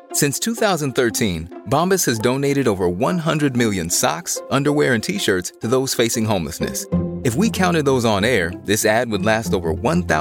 Since 2013, Bombas has donated over 100 million socks, underwear, and T-shirts to those facing homelessness. If we counted those on air, this ad would last over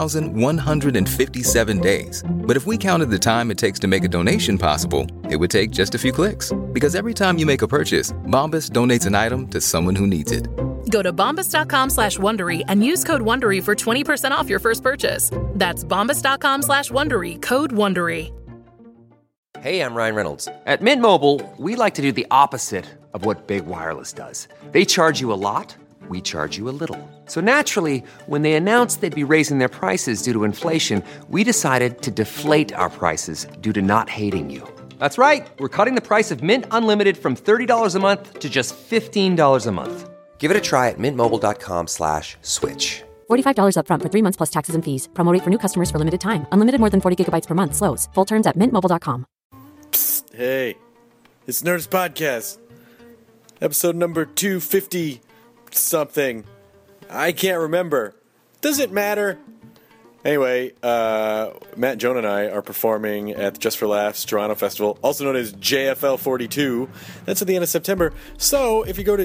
1,157 days. But if we counted the time it takes to make a donation possible, it would take just a few clicks. Because every time you make a purchase, Bombas donates an item to someone who needs it. Go to bombas.com/Wondery and use code WONDERY for 20% off your first purchase. That's bombas.com/Wondery, code WONDERY. Hey, I'm Ryan Reynolds. At Mint Mobile, we like to do the opposite of what Big Wireless does. They charge you a lot, we charge you a little. So naturally, when they announced they'd be raising their prices due to inflation, we decided to deflate our prices due to not hating you. That's right. We're cutting the price of Mint Unlimited from $30 a month to just $15 a month. Give it a try at mintmobile.com/switch. $45 up front for 3 months plus taxes and fees. Promo rate for new customers for limited time. Unlimited more than 40 gigabytes per month. Slows full terms at mintmobile.com. Psst, hey, it's Nerdist Podcast. Episode number 250 something. I can't remember. Does it matter? Anyway, Matt, Joan, and I are performing at the Just for Laughs Toronto Festival, also known as JFL 42. That's at the end of September. So, if you go to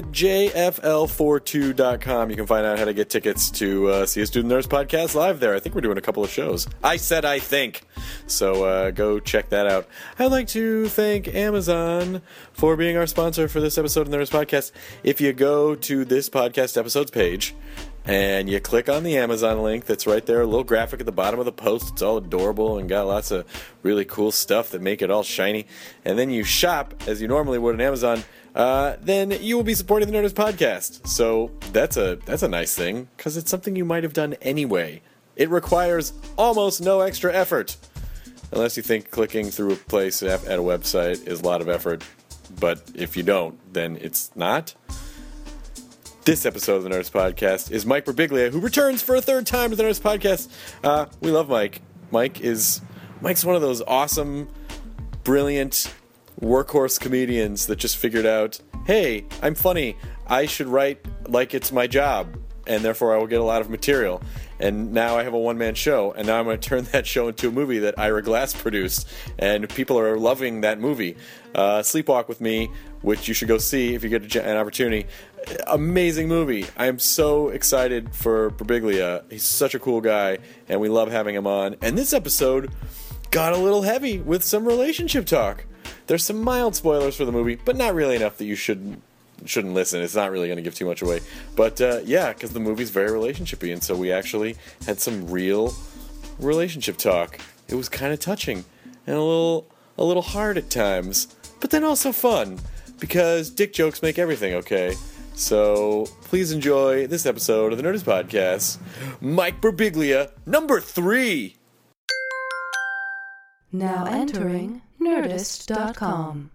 jfl42.com, you can find out how to get tickets to see us do the Nerdist Podcast live there. I think we're doing a couple of shows. I said I think. So, go check that out. I'd like to thank Amazon for being our sponsor for this episode of the Nerdist Podcast. If you go to this podcast episode's page, and you click on the Amazon link that's right there, a little graphic at the bottom of the post. It's all adorable and got lots of really cool stuff that make it all shiny. And then you shop, as you normally would on Amazon, then you will be supporting the Nerdist Podcast. So that's a nice thing, because it's something you might have done anyway. It requires almost no extra effort. Unless you think clicking through a place at a website is a lot of effort. But if you don't, then it's not. This episode of the Nerdist Podcast is Mike Birbiglia, who returns for a third time to the Nerdist Podcast. We love Mike. Mike's one of those awesome, brilliant workhorse comedians that just figured out, hey, I'm funny. I should write like it's my job, and therefore I will get a lot of material. And now I have a one-man show, and now I'm going to turn that show into a movie that Ira Glass produced, and people are loving that movie. Sleepwalk with Me, which you should go see if you get an opportunity. Amazing movie. I am so excited for Birbiglia. He's such a cool guy, and we love having him on. And this episode got a little heavy with some relationship talk. There's some mild spoilers for the movie, but not really enough that you shouldn't listen. It's not really going to give too much away. But yeah, because the movie's very relationshipy, and so we actually had some real relationship talk. It was kind of touching and a little hard at times, but then also fun, because dick jokes make everything okay. So please enjoy this episode of the Nerdist Podcast. Mike Birbiglia, number 3. Now entering Nerdist.com.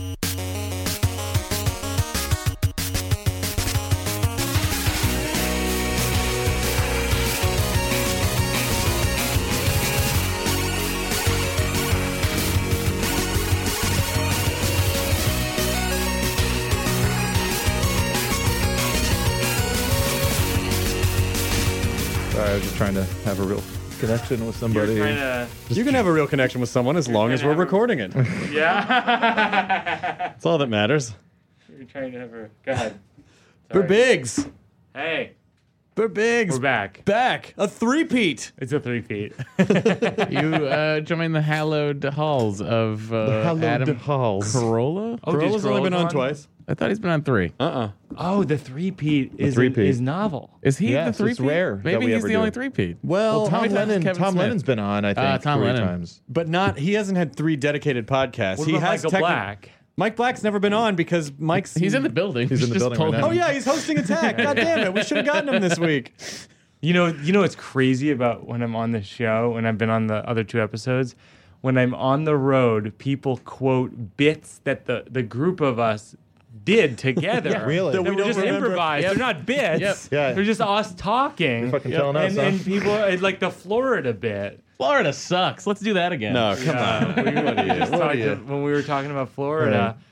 I was just trying to have a real connection with somebody. You can have a real connection with someone as long as we're recording it. Yeah. That's all that matters. You're trying to have her. Go ahead. Birbigs. Hey. Birbigs. We're back. Back. A three-peat. It's a three-peat. You joined the hallowed halls of Adam halls. Carolla? Oh, Carolla's only been on twice. I thought he's been on 3. Oh, the three-peat is novel. Is he Yes, the 3-peat? it's rare that Maybe we he's ever the do only it. 3-peat. Well, Tom Lennon's been on, I think, Tom 3 Lennon. times. But he hasn't had 3 dedicated podcasts. What He about has Michael Black? Mike Black's never been on because Mike's... He's in the building. He's in the Just building told right now. him. Oh, yeah, he's hosting Attack. God damn it. We should have gotten him this week. You know what's crazy about when I'm on the show, and I've been on the other 2 episodes, when I'm on the road, people quote bits that the group of us did together. Yeah, really? That That we we don't just remember. improvised. Yep. They're not bits. Yep. Yeah. They're just us talking. You're fucking telling us, huh? And people, it's like the Florida bit. Florida sucks. Let's do that again. No, come on. What are you? When we were talking about Florida,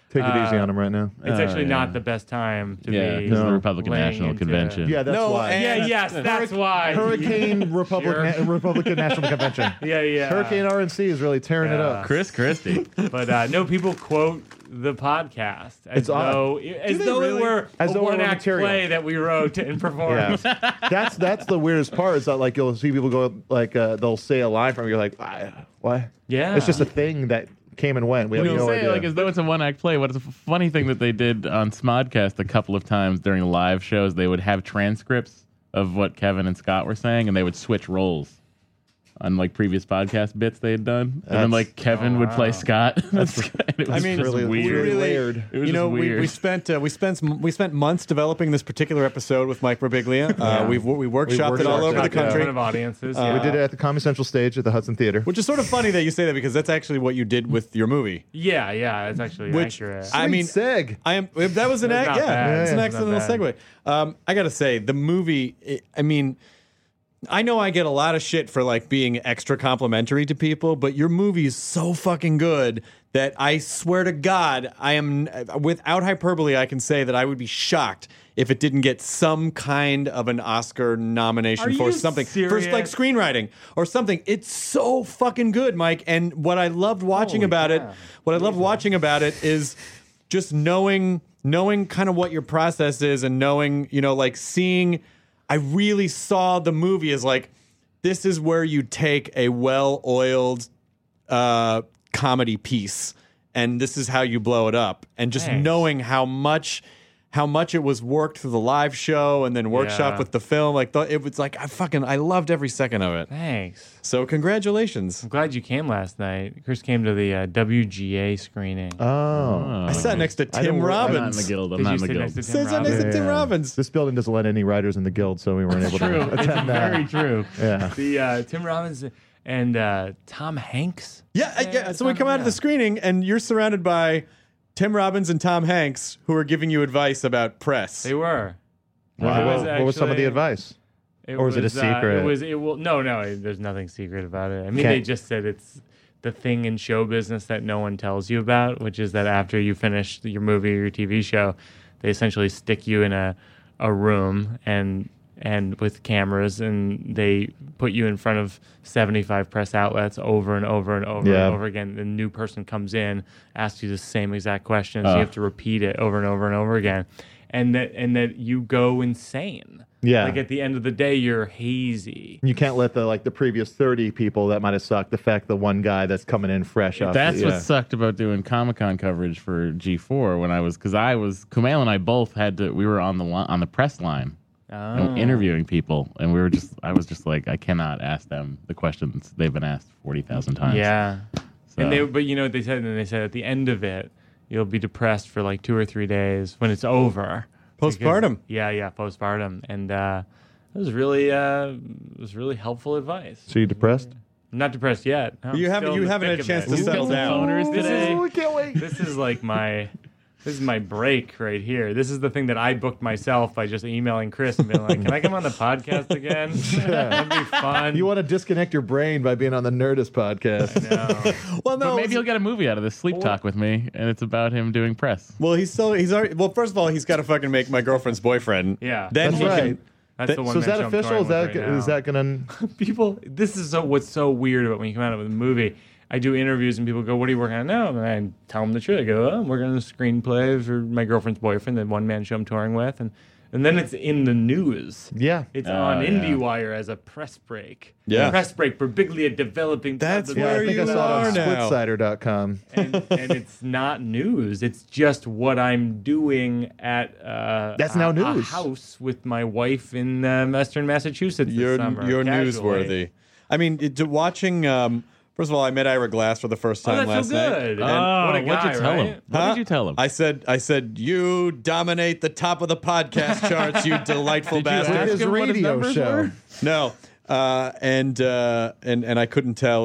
Take it easy on him right now. It's actually not the best time to Yeah, be. because the Republican laying National into- Convention. Yeah, that's why. That's why. Hurricane Republican National Convention. Yeah. Hurricane RNC is really tearing it up. Chris Christie. But no, people quote the podcast as It's odd. though it were As a though it were one-act material. play that we wrote and performed. Yeah. That's the weirdest part is that like you'll see people go like they'll say a line from you, you're like, what? Yeah. It's just a thing that came and went. We have no say idea. like as though it's a one-act play. What's a funny thing that they did on Smodcast a couple of times during live shows, they would have transcripts of what Kevin and Scott were saying, and they would switch roles on like previous podcast bits they had done, and then like Kevin would play Scott. It was I mean, just really weird. layered. It was you know, just weird. we spent months developing this particular episode with Mike Birbiglia. We workshopped it all over the In country. front of audiences. We did it at the Comedy Central stage at the Hudson Theater. Which is sort of funny that you say that because that's actually what you did with your movie. Yeah, it's actually Which accurate. I mean, seg. that was an That's not bad. it's an Yeah, excellent not little segue. I gotta say, the movie. I know I get a lot of shit for like being extra complimentary to people, but your movie is so fucking good that I swear to God, I am without hyperbole. I can say that I would be shocked if it didn't get some kind of an Oscar nomination Are for you something, serious? for like screenwriting or something. It's so fucking good, Mike. And what I loved watching about it is just knowing kind of what your process is and knowing, like seeing. I really saw the movie as like, this is where you take a well-oiled comedy piece, and this is how you blow it up. And just knowing how much it was worked through the live show and then workshopped with the film, it was like I loved every second of it. Thanks. So congratulations. I'm glad you came last night. Chris came to the WGA screening. I sat next to Tim I'm not in Robbins. the guild. I'm Did not you in the sit guild. next to Tim Sat next Robbins? to Tim Robbins. This building doesn't let any writers in the guild, so we weren't able True. to It's attend that. very true. Yeah. The Tim Robbins and Tom Hanks. Yeah. So we come out of the screening, and you're surrounded by Tim Robbins and Tom Hanks, who are giving you advice about press. They were. What was some of the advice? Or was it a secret? No, there's nothing secret about it. I mean, Can't- they just said it's the thing in show business that no one tells you about, which is that after you finish your movie or your TV show, they essentially stick you in a room and with cameras, and they put you in front of 75 press outlets over and over and over and over again. The new person comes in, asks you the same exact questions. You have to repeat it over and over and over again, and that you go insane. Yeah. Like at the end of the day, you're hazy. You can't let the previous 30 people that might have sucked affect the one guy that's coming in fresh off. That's what sucked about doing Comic-Con coverage for G4 because Kumail and I both we were on the press line. Interviewing people, and I was just like, I cannot ask them the questions they've been asked 40,000 times. Yeah. So. But you know what they said? And they said at the end of it, you'll be depressed for like 2 or 3 days when it's over. Postpartum. Postpartum. And it was really helpful advice. So you depressed? I'm not depressed yet. No, You haven't had a chance to settle down. Today. Can't wait. This is like this is my break right here. This is the thing that I booked myself by just emailing Chris and being like, can I come on the podcast again? That'd be fun. You want to disconnect your brain by being on the Nerdist podcast. No. Well, no. But maybe he'll get a movie out of this, Sleep Talk with me, and it's about him doing press. Well, he's already. Well, first of all, he's got to fucking make My Girlfriend's Boyfriend. Yeah. Then That's he right. can. That's the one. So is that man show I'm official? touring Is that with right now. is that gonna? People? This is what's so weird about when you come out with a movie. I do interviews and people go, "What are you working on now?" And I tell them the truth. I go, "I'm working on a screenplay for My Girlfriend's Boyfriend, the one man show I'm touring with," and then it's in the news. Yeah. It's on IndieWire as a press break. Yeah. Press break for Birbiglia developing. That's Yeah, where I think you I saw it are on now. splitsider.com. and it's not news. It's just what I'm doing at That's now a news. house with my wife in Western Massachusetts this You're summer. newsworthy. casually. I mean, watching. First of all, I met Ira Glass for the first time that's last so night. good. Oh, What a what'd guy, you tell right? him? What did you tell him? I said, you dominate the top of the podcast charts, you delightful Did you bastard. ask His him what his radio numbers show. were? No, and I couldn't tell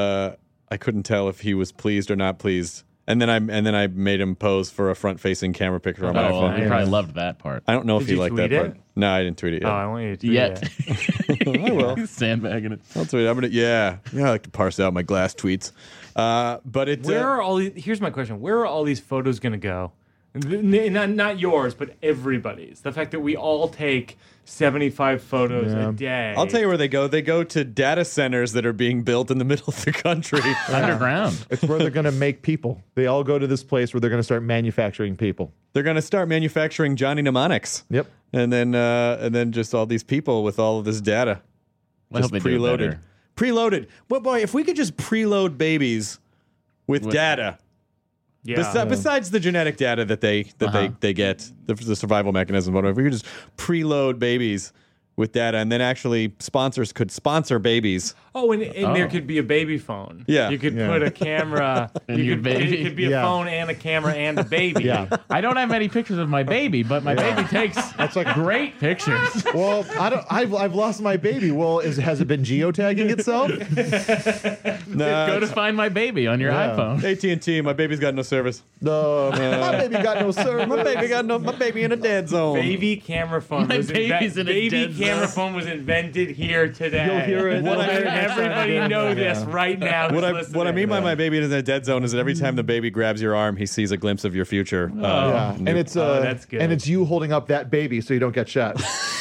if he was pleased or not pleased. And then I made him pose for a front-facing camera picture on my Oh, well, phone. he probably loved that part. I don't know if Did he you liked that tweet part. it? No, I didn't tweet it Oh, yet. I want you to tweet Yet. it. I will. Sandbagging it. I'll tweet it. I'm gonna. Yeah, I like to parse out my glass tweets. But it's Where are all these, here's my question. Where are all these photos going to go? Not yours, but everybody's. The fact that we all take 75 photos a day. I'll tell you where they go. They go to data centers that are being built in the middle of the country. Underground. It's where they're going to make people. They all go to this place where they're going to start manufacturing people. They're going to start manufacturing Johnny Mnemonics. Yep. And then just all these people with all of this data. I hope Just they do it preloaded. better. Preloaded. But boy, if we could just preload babies with data. Yeah. Besides the genetic data that they get, the survival mechanism, whatever, if we could just preload babies with data, and then actually sponsors could sponsor babies. Oh, and there could be a baby phone. Yeah. You could put a camera. your baby. It could be a phone and a camera and a baby. Yeah. I don't have many pictures of my baby, but my baby takes great pictures. Well, I've lost my baby. Well, has it been geotagging itself? Go to find my baby on your iPhone. AT&T, my baby's got no service. No, my baby got no service. My baby in a dead zone. Baby camera phone. My was baby's in a baby dead camera zone. phone was invented here today. You'll hear it. Everybody know this right now. What I mean by my baby is in a dead zone is that every time the baby grabs your arm, he sees a glimpse of your future. Yeah. And it's that's good. and it's you holding up that baby so you don't get shot.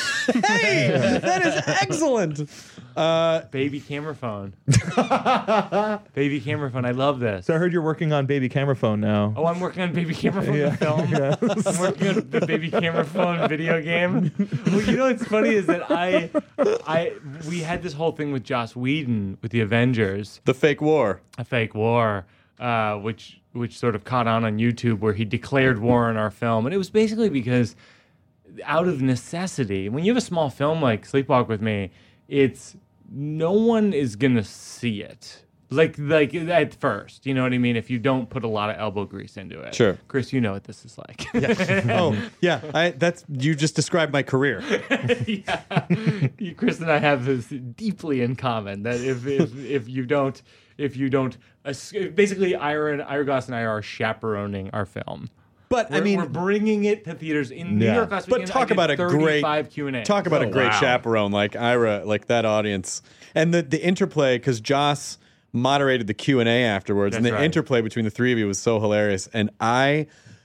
Hey, that is excellent. Baby camera phone. Baby camera phone. I love this. So I heard you're working on baby camera phone now. Oh, I'm working on baby camera phone the film. I'm working on the baby camera phone video game. Well, you know what's funny is that we had this whole thing with Joss Whedon with the Avengers, The fake war. a fake war, which sort of caught on YouTube, where he declared war on our film, and it was basically because out of necessity. When you have a small film like Sleepwalk with Me, it's no one is gonna see it. Like at first, you know what I mean? If you don't put a lot of elbow grease into it. Sure. Chris, you know what this is like. You just described my career. Chris and I have this deeply in common, that if you don't, basically Ira Goss and I are chaperoning our film. But We're bringing it to theaters in New York last But weekend. talk about a great Q&A. Talk about a great chaperone like Ira, like that audience, and the interplay, because Joss moderated the Q&A afterwards, and the interplay between the three of you was so hilarious. And I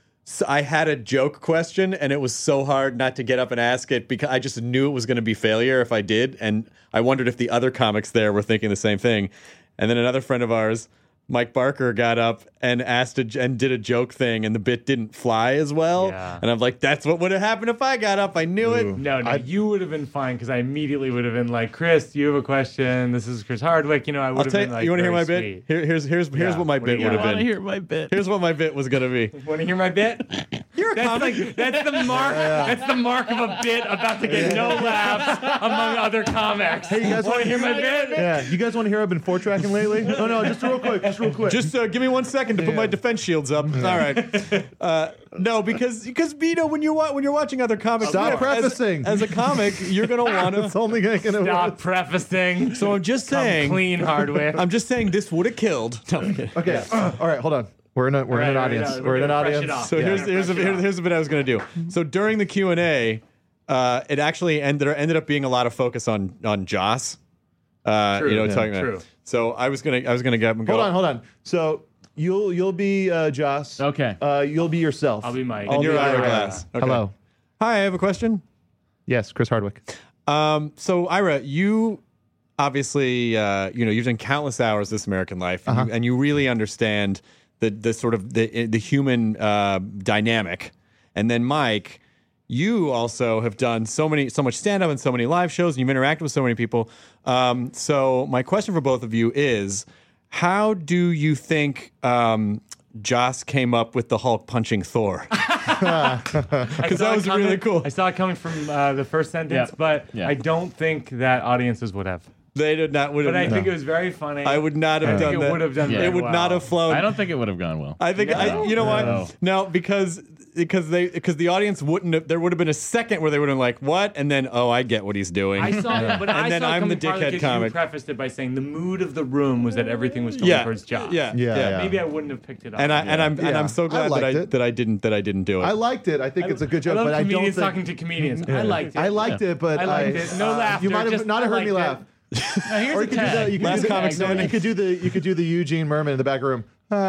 had a joke question, and it was so hard not to get up and ask it because I just knew it was going to be failure if I did, and I wondered if the other comics there were thinking the same thing. And then another friend of ours, Mike Barker, got up and and did a joke thing, and the bit didn't fly as well. Yeah. And I'm like, that's what would have happened if I got up. I knew it. No, you would have been fine, because I immediately would have been like, Chris, you have a question. This is Chris Hardwick. You know, I would have been like, you want to hear my sweet. bit? Here's what my bit would have been. Hear my bit. Here's what my bit was gonna be. Want to hear my bit? You're a comic. That's the mark. That's the mark of a bit about to get no laughs among other comics. Hey, you guys want to hear my bit? Yeah, you guys want to hear I've been 4-tracking lately? No, just real quick. Just give me 1 second to put my defense shields up. All right. No, because when you're watching other comics, Stop prefacing. As a comic, you're gonna want to. It's only going to Stop prefacing. So I'm just saying. Clean Hardwick. I'm just saying this would have killed. No, I'm kidding. Okay. All right. Hold on. We're in an audience. We're in an audience. So here's the bit I was gonna do. So during the Q&A, it actually ended up being a lot of focus on Joss. Talking about. So I was gonna get him and go. Hold on. So you'll be Joss. Okay. You'll be yourself. I'll be Mike. And you're Ira Ira. Glass. Okay. Hello. Hi, I have a question. Yes, Chris Hardwick. So Ira, you obviously you've done countless hours This American Life, and you really understand the sort of the human dynamic. And then Mike, you also have done so much stand-up and so many live shows, and you've interacted with so many people. So my question for both of you is, how do you think Joss came up with the Hulk punching Thor? Because that was really cool. I saw it coming from the first sentence, but I don't think that audiences would have. They did not would have. But I think it was very funny. I would not have I think done it that. would have done Yeah. very It would not well. have flown. I don't think it would have gone well. I think you know what? No, because the audience wouldn't have. There would have been a second where they would have been like, "What?" And then, "Oh, I get what he's doing." I saw it, but And I then saw it I'm the coming partly dickhead 'cause comic. You prefaced it by saying the mood of the room was that everything was going towards Josh. Yeah. Maybe I wouldn't have picked it up. and I'm so glad liked it. that I didn't do it. I liked it. I think it's a good joke, I love but I don't comedians think talking to comedians. I liked it. I liked it, but I liked it. No laughter. You might have just, not I heard me liked laugh. it. Now, here's Or a you could do tag. the, you could Last do the, comic no, standing. you could do the Eugene Merman in the back room.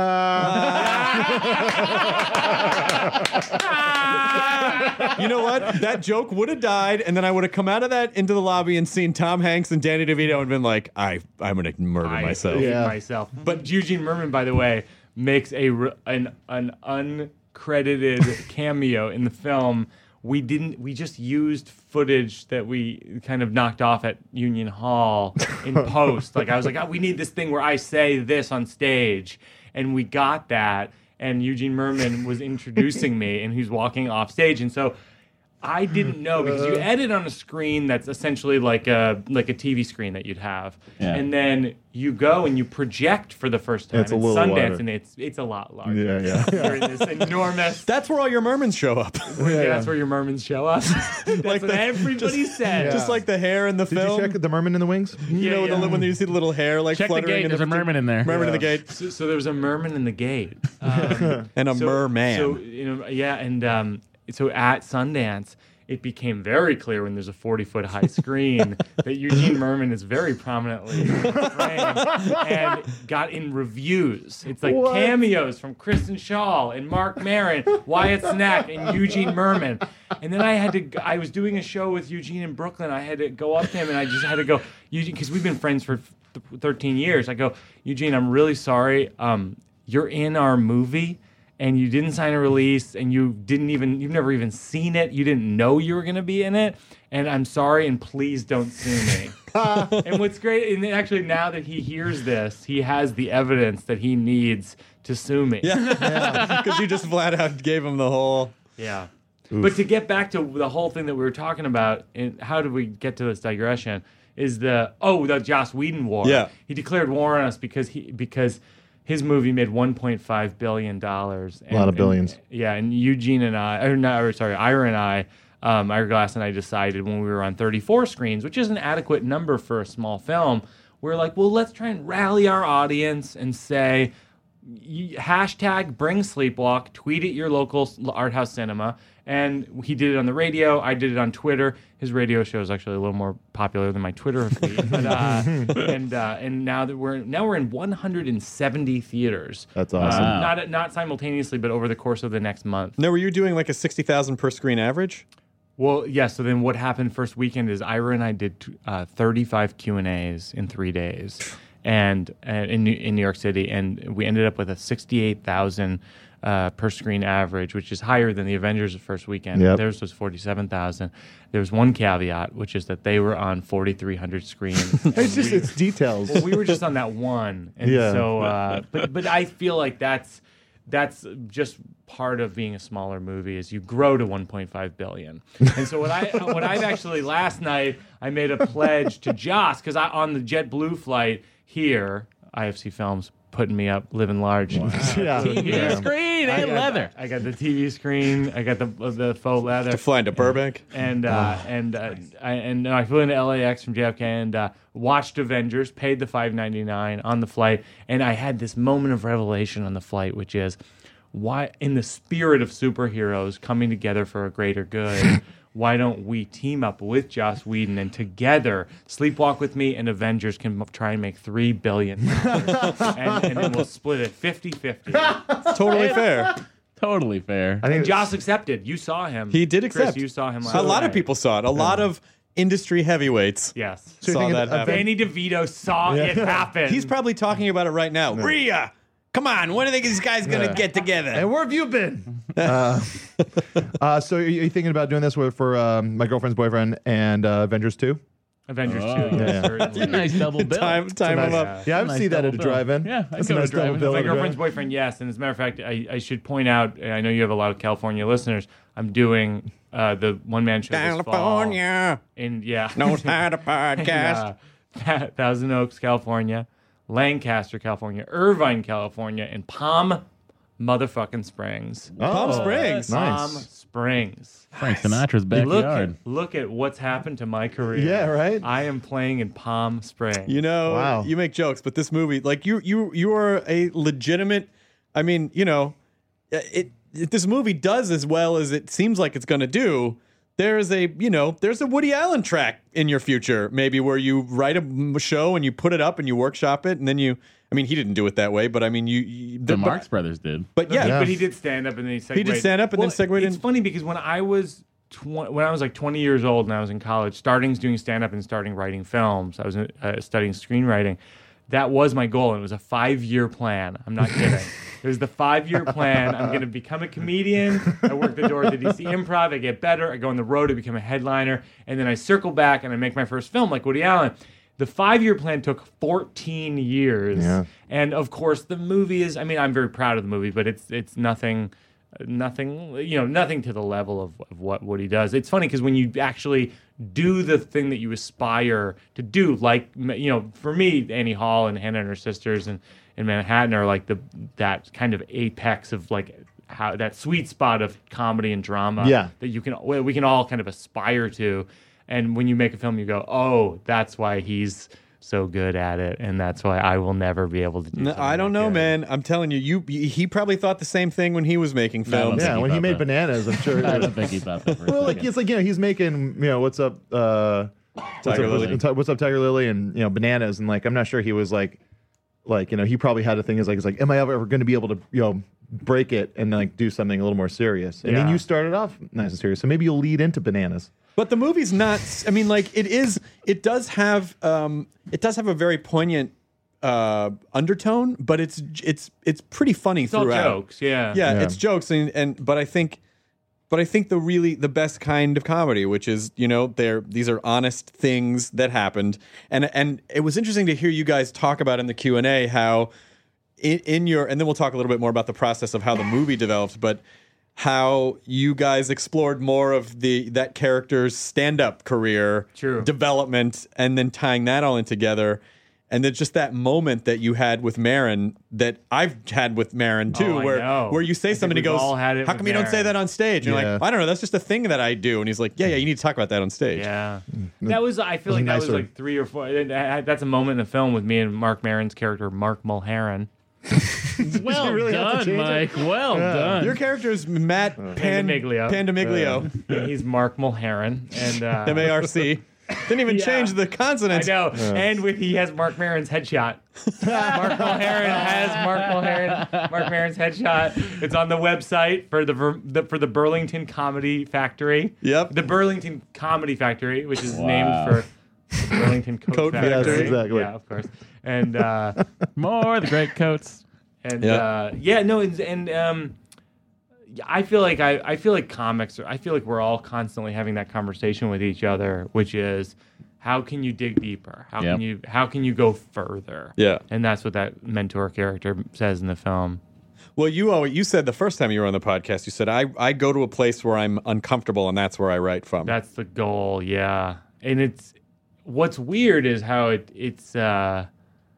You know what? That joke would have died, and then I would have come out of that into the lobby and seen Tom Hanks and Danny DeVito and been like, I'm going to murder myself. hate Yeah. myself. But Eugene Merman, by the way, makes an uncredited cameo in the film. We just used footage that we kind of knocked off at Union Hall in post. Like I was like, we need this thing where I say this on stage, and we got that. And Eugene Merman was introducing me, and he's walking off stage, and so I didn't know because you edit on a screen that's essentially like a TV screen that you'd have, and then you go and you project for the first time. It's a at little Sundance, larger. and it's a lot larger. Yeah. You're in this enormous. That's where all your mermans show up. That's where your mermans show up. That's what everybody said. Just like the hair in the Did film. you check the Merman in the wings? You know, when you see the little hair like Check the fluttering gate. in There's a merman in there. Merman in the gate. So there was a merman in the gate. And a merman. So, so at Sundance, it became very clear when there's a 40-foot high screen that Eugene Merman is very prominently framed and got in reviews. It's like cameos from Kristen Schaal and Mark Maron, Wyatt Snack, and Eugene Merman. And then I was doing a show with Eugene in Brooklyn. I had to go up to him and I just had to go, Eugene, because we've been friends for 13 years. I go, Eugene, I'm really sorry. You're in our movie. And you didn't sign a release, and you've never even seen it. You didn't know you were going to be in it. And I'm sorry, and please don't sue me. And what's great, and actually now that he hears this, he has the evidence that he needs to sue me. Yeah, because you just flat out gave him the whole. Yeah. But to get back to the whole thing that we were talking about, and how did we get to this digression, is the Joss Whedon war. Yeah. He declared war on us because his movie made $1.5 billion. A lot of billions. And Ira and I, Ira Glass and I decided when we were on 34 screens, which is an adequate number for a small film, we're like, well, let's try and rally our audience and say, hashtag bring Sleepwalk, tweet at your local art house cinema. And he did it on the radio. I did it on Twitter. His radio show is actually a little more popular than my Twitter feed. But, and now that we're in 170 theaters. That's awesome. Not simultaneously, but over the course of the next month. No, were you doing like a 60,000 per screen average? Well, yeah. So then what happened first weekend is Ira and I did 35 Q&As in 3 days, and in New York City, and we ended up with a 68,000 per screen average, which is higher than the Avengers' first weekend. Yep. Theirs was 47,000. There was one caveat, which is that they were on 4,300 screens. It's details. Well, we were just on that one, and so. But I feel like that's just part of being a smaller movie is you grow to 1.5 billion. And so what I've actually last night I made a pledge to Joss because on the JetBlue flight here, IFC Films putting me up, living large. Yeah. TV screen and leather. I got the TV screen. I got the faux leather. To fly into Burbank. And I flew into LAX from JFK and watched Avengers, paid the $5.99 on the flight, and I had this moment of revelation on the flight, which is why, in the spirit of superheroes coming together for a greater good, why don't we team up with Joss Whedon and together Sleepwalk with Me and Avengers can try and make $3 billion. and then we'll split it 50-50. Totally fair. Totally fair. I think And Joss accepted. You saw him. He did Chris, accept. you saw him last A lot night. of people saw it. A lot of industry heavyweights Yes. So you're saw thinking that happen. Danny DeVito saw it happen. He's probably talking about it right now. Rhea, come on. When do you think these guys going to get together? And where have you been? So are you thinking about doing this for My Girlfriend's Boyfriend and Avengers 2? Avengers 2. Oh. Yes, Yeah. certainly. It's a nice double bill. Time them up. Yeah, I would Nice see that at a double bill. drive-in. Yeah, I'd That's go a to nice a drive-in. double bill. My at a girlfriend's drive-in. boyfriend, yes. And as a matter of fact, I should point out, I know you have a lot of California listeners. I'm doing the one-man show this fall. California And yeah. knows how to podcast. Thousand Oaks, California, Lancaster, California, Irvine, California, and Palm motherfucking Springs. Palm Springs. Palm Nice. Springs. Frank Sinatra's backyard. Look at what's happened to my career. Yeah, right? I am playing in Palm Springs. You know, Wow. you make jokes, but this movie, like you are a legitimate. I mean, you know, this movie does as well as it seems like it's going to do. There's a Woody Allen track in your future, maybe where you write a show and you put it up and you workshop it, and then you. I mean, he didn't do it that way, but I mean, The Marx Brothers did. But yeah, But he did stand up and then he segued. He did stand up and then segued It's in. funny because when I was like 20 years old and I was in college, starting doing stand up and starting writing films, I was studying screenwriting. That was my goal, and it was a 5-year plan. I'm not kidding. It was the 5-year plan. I'm going to become a comedian. I work the door at the DC Improv. I get better. I go on the road to become a headliner, and then I circle back and I make my first film like Woody Allen. The 5-year plan took 14 years. Yeah. And of course, the movie is, I mean, I'm very proud of the movie, but it's nothing to the level of what Woody does. It's funny because when you actually do the thing that you aspire to do, like, you know, for me, Annie Hall and Hannah and Her Sisters and Manhattan are like that kind of apex of like how that sweet spot of comedy and drama that we can all kind of aspire to. And when you make a film, you go, oh, that's why he's so good at it, and that's why I will never be able to do something I don't like know, that. man. I'm telling you, he probably thought the same thing when he was making films. Yeah, when he made Bananas, I'm sure. I don't think he thought that for a Well, like second. it's like, you know, he's making, you know, what's up, Tiger Lily. what's up, Tiger Lily, and, you know, Bananas, and like I'm not sure he was like, you know, he probably had a thing is like, am I ever going to be able to, you know, break it and like do something a little more serious? And then Yeah. you started off nice and serious, so maybe you'll lead into Bananas. But the movie's not. I mean, like it does have a very poignant undertone, but it's pretty funny It's all throughout. jokes, yeah. Yeah, it's jokes, but I think the best kind of comedy, which is, you know, these are honest things that happened, and it was interesting to hear you guys talk about in the Q&A how in your, and then we'll talk a little bit more about the process of how the movie developed, but how you guys explored more of that character's stand-up career development, and then tying that all in together. And then just that moment that you had with Maron that I've had with Maron too, where you say something, he goes, "How come you don't say that on stage?" And you're like, "I don't know, that's just a thing that I do." And he's like, "Yeah, you need to talk about that on stage." Yeah, that was. I feel like that was like 3 or 4. That's a moment in the film with me and Mark Maron's character, Mark Mulheron. Well really have to done, change Mike. Well done. Your character is Matt Pandamiglio. Pandamiglio. He's Mark Mulheron, and MARC. Didn't even change the consonants. I know. And he has Mark Maron's headshot. Mark Mulheron has Mark Maron's headshot. It's on the website for the Burlington Comedy Factory. Yep. The Burlington Comedy Factory, which is named for the Burlington Coat Factory. Yes, exactly. Yeah, of course. And More of the great coats. and I feel like comics I feel like we're all constantly having that conversation with each other, which is how can you dig deeper? How can you go further? Yeah. And that's what that mentor character says in the film. Well, you said the first time you were on the podcast, you said, I go to a place where I'm uncomfortable, and that's where I write from. That's the goal, yeah. And it's what's weird is how it's hard.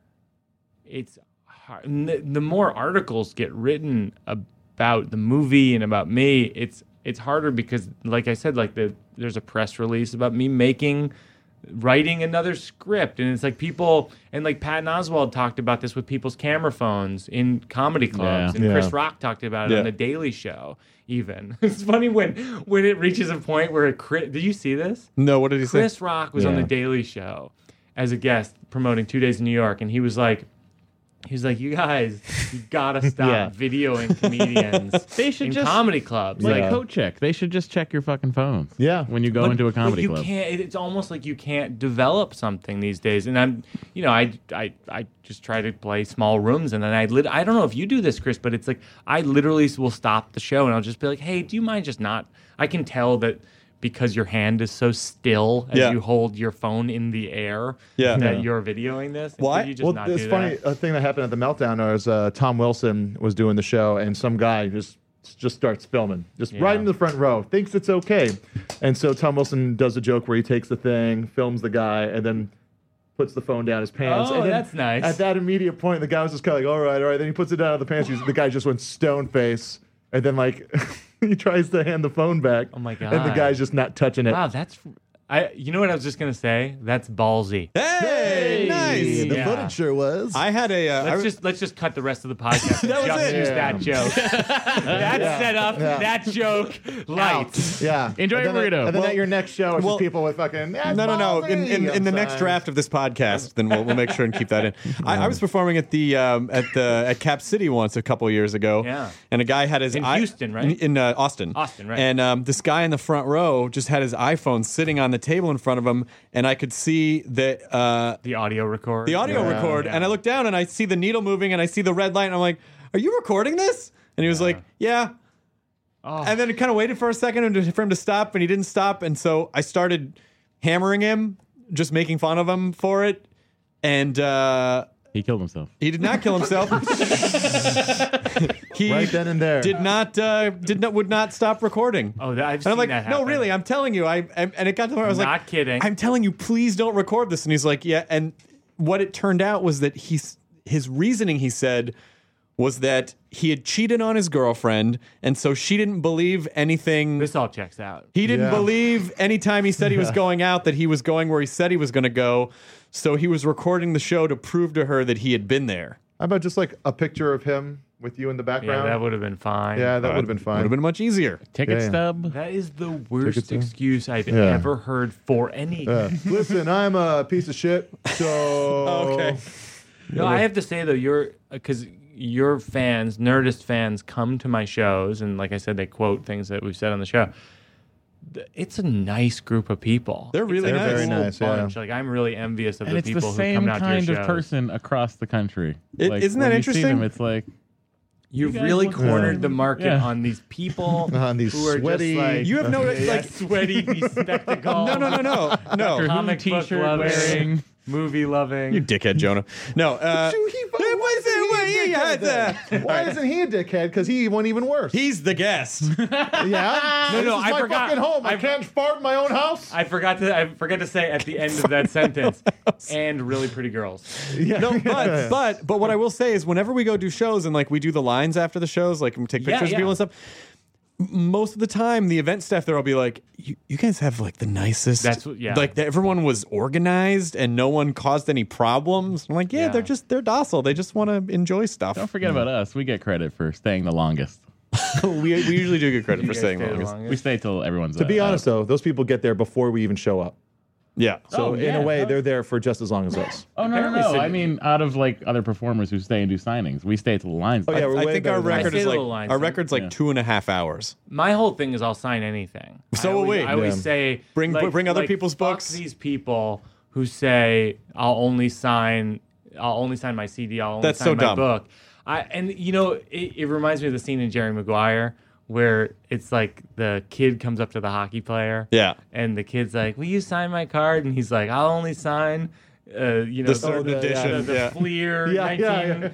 The more articles get written about the movie and about me, it's harder because, like I said, there's a press release about me writing another script, and it's like people, and like Patton Oswalt talked about this with people's camera phones in comedy clubs, and Chris Rock talked about it on The Daily Show. Even it's funny when it reaches a point where did you see this? No, what did he say? Chris Rock was on The Daily Show as a guest promoting 2 Days in New York, and he was like, you guys, you gotta stop videoing comedians They should in just comedy clubs. like coat check. They should just check your fucking phones. Yeah. when you go into a comedy you club. can't. It's almost like you can't develop something these days. And I just try to play small rooms, and then I don't know if you do this, Chris, but it's like I literally will stop the show and I'll just be like, hey, do you mind just not? I can tell that because your hand is so still as you hold your phone in the air that you're videoing this. Why? You just not it's do funny. that? A thing that happened at the Meltdown was Tom Wilson was doing the show, and some guy just starts filming, right in the front row, thinks it's okay. And so Tom Wilson does a joke where he takes the thing, films the guy, and then puts the phone down his pants. Oh, and then that's nice. At that immediate point, the guy was just kind of like, all right. Then he puts it down on the pants. The guy just went stone face. And then, like, he tries to hand the phone back. Oh, my God. And the guy's just not touching it. Wow, you know what I was just going to say? That's ballsy. Hey, nice. The footage sure was. I had a. Let's just cut the rest of the podcast and That was just it. use that joke. That setup, that joke, lights. Yeah. Enjoy your burrito. And then at your next show, it's just people with fucking. No. In the next draft of this podcast, then we'll make sure and keep that in. I was performing at at Cap City once a couple years ago. Yeah. And a guy had his In Houston, right? In Austin. Austin, right. And this guy in the front row just had his iPhone sitting on the table in front of him, and I could see the audio record. And I look down and I see the needle moving and I see the red light and I'm like, "Are you recording this?" And he was like, "Yeah." Oh. And then it kind of waited for a second for him to stop, and he didn't stop, and so I started hammering him, just making fun of him for it, and he killed himself. He did not kill himself. He right then and there would not stop recording. Oh, I've and seen I'm like, that no, happen. really, I'm telling you. And it got to the point where I was like, Not kidding. I'm telling you, please don't record this. And he's like, yeah. And what it turned out was that his reasoning, he said, was that he had cheated on his girlfriend, and so she didn't believe anything. This all checks out. He didn't believe anytime he said he was going out that he was going where he said he was going to go. So he was recording the show to prove to her that he had been there. How about just like a picture of him with you in the background? Yeah, that would have been fine. Yeah, that would have been fine. Would have been much easier. Ticket stub. That is the worst excuse I've Yeah. ever heard for anything. Listen, I'm a piece of shit, so... Okay. No, I have to say though, because your fans, Nerdist fans, come to my shows, and like I said, they quote things that we've said on the show. It's a nice group of people. They're really It's a nice. Very whole nice, bunch. Like I'm really envious of And the it's people the who same come out to your kind of shows. person across the country. Isn't that when you see interesting? them, it's like, You've You guys really look cornered good. the market Yeah. on these people On these who are sweaty- just like You have no like sweaty, bespectacled, no. Doctor Who comic book t-shirt loving, wearing. movie loving. You dickhead, Jonah. No. Why isn't he a dickhead? Because he went even worse. He's the guest. Yeah? No, This is I my forgot. fucking home. I can't fart in my own house. I forgot to say at the end of that sentence, and really pretty girls. Yeah. No, but what I will say is whenever we go do shows and like we do the lines after the shows, like we take pictures of people and stuff. Most of the time, the event staff there will be like, "You guys have like the nicest." Like everyone was organized and no one caused any problems. I'm like, yeah. they're docile. They just want to enjoy stuff. Don't forget about us. We get credit for staying the longest. we usually do get credit You for guys staying stay the longest. longest. We stay till everyone's To be honest, though, those people get there before we even show up. Yeah. So in a way, they're there for just as long as us. Oh, no. Apparently so- I mean, out of like other performers who stay and do signings, we stay till the lines. Oh, yeah, we're I way think better our than record that. is I say like the lines, our so- record's like 2.5 hours. My whole thing is I'll sign anything. So will we. I always say Bring other people's fuck books. These people who say I'll only sign my CD. I'll only That's sign so my dumb. book. It reminds me of the scene in Jerry Maguire where it's like the kid comes up to the hockey player. Yeah. And the kid's like, "Will you sign my card?" And he's like, "I'll only sign." The certain edition, the yeah. Fleer Yeah.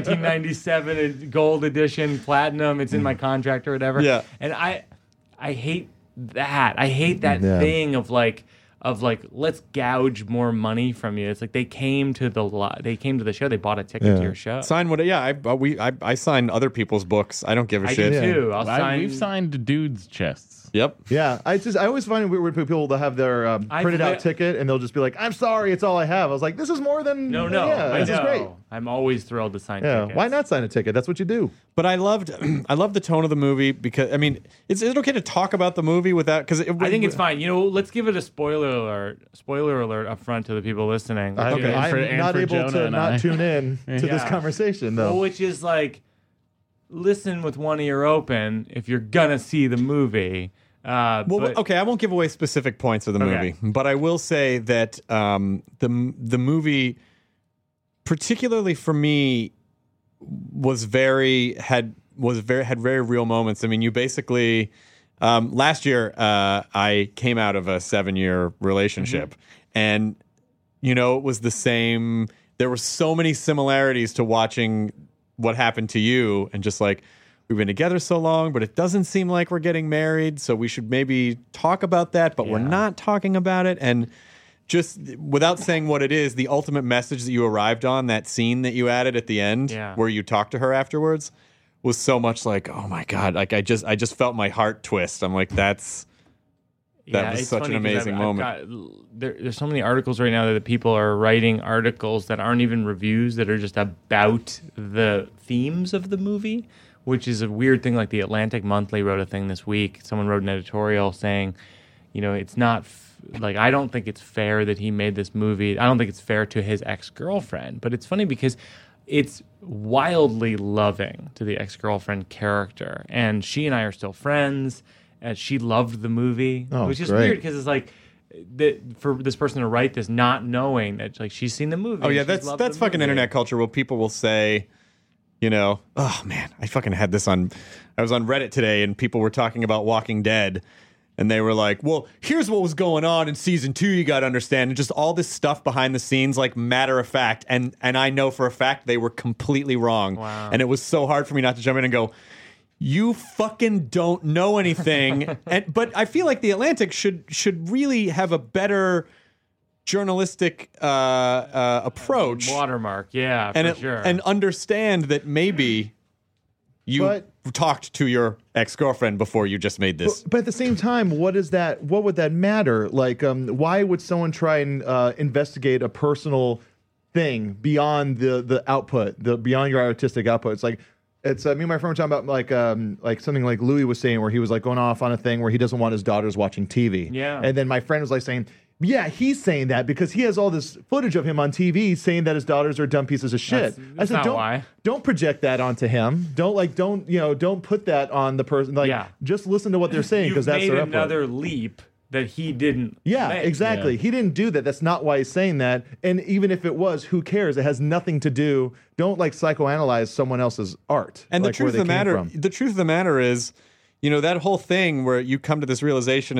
1997 gold edition platinum. It's in my contract or whatever. Yeah. And I hate that. I hate that Yeah. thing of like let's gouge more money from you. It's like they came to the show. They bought a ticket to your show. Sign what? Yeah, I sign other people's books. I don't give a I shit. do too. I'll sign. We've signed dudes' chests. Yep. Yeah, I always find it weird when people that have their printed out ticket and they'll just be like, "I'm sorry, it's all I have." I was like, "This is more than No, Yeah, I this is know. great." I'm always thrilled to sign Yeah, tickets. why not sign a ticket? That's what you do. But I loved the tone of the movie because I mean, is it okay to talk about the movie without? Because I think it's fine. Let's give it a spoiler alert. Spoiler alert up front to the people listening. I'm and not for able Jonah to and not I. tune in to this Yeah. conversation, though. Well, which is like, listen with one ear open if you're gonna see the movie. Okay, I won't give away specific points of the Okay. movie, but I will say that the movie, particularly for me, had very real moments. I mean, you basically last year I came out of a 7-year relationship, and it was the same. There were so many similarities to watching what happened to you, and just like. We've been together so long, but it doesn't seem like we're getting married. So we should maybe talk about that, but we're not talking about it. And just without saying what it is, the ultimate message that you arrived on, that scene that you added at the end, where you talked to her afterwards, was so much like, oh my God, like I just felt my heart twist. I'm like, that was such an amazing moment. There's so many articles right now that people are writing articles that aren't even reviews, that are just about the themes of the movie, which is a weird thing. Like the Atlantic Monthly wrote a thing this week. Someone wrote an editorial saying, it's not like, I don't think it's fair that he made this movie. I don't think it's fair to his ex-girlfriend. But it's funny because it's wildly loving to the ex-girlfriend character. And she and I are still friends. And she loved the movie, which is weird because it's like for this person to write this not knowing that like she's seen the movie. Oh yeah, that's fucking internet culture where people will say, oh man, I fucking had this on. I was on Reddit today and people were talking about Walking Dead. And they were like, well, here's what was going on in season 2, you got to understand. And just all this stuff behind the scenes, like matter of fact. And I know for a fact they were completely wrong. Wow. And it was so hard for me not to jump in and go, you fucking don't know anything. But I feel like The Atlantic should really have a better journalistic approach. Watermark, yeah, for sure. And understand that maybe you talked to your ex-girlfriend before you just made this. But at the same time, what would that matter? Like, why would someone try and investigate a personal thing beyond the output, beyond your artistic output? It's like, me and my friend were talking about like something like Louis was saying, where he was like going off on a thing where he doesn't want his daughters watching TV. Yeah. And then my friend was like saying, yeah, he's saying that because he has all this footage of him on TV saying that his daughters are dumb pieces of shit. That's I said, why. Don't project that onto him. Don't put that on the person. Like, just listen to what they're saying because that's their another leap that he didn't. Yeah, make. exactly. Yeah. He didn't do that. That's not why he's saying that. And even if it was, who cares? It has nothing to do. Don't like psychoanalyze someone else's art. And like, the truth of the matter is, that whole thing where you come to this realization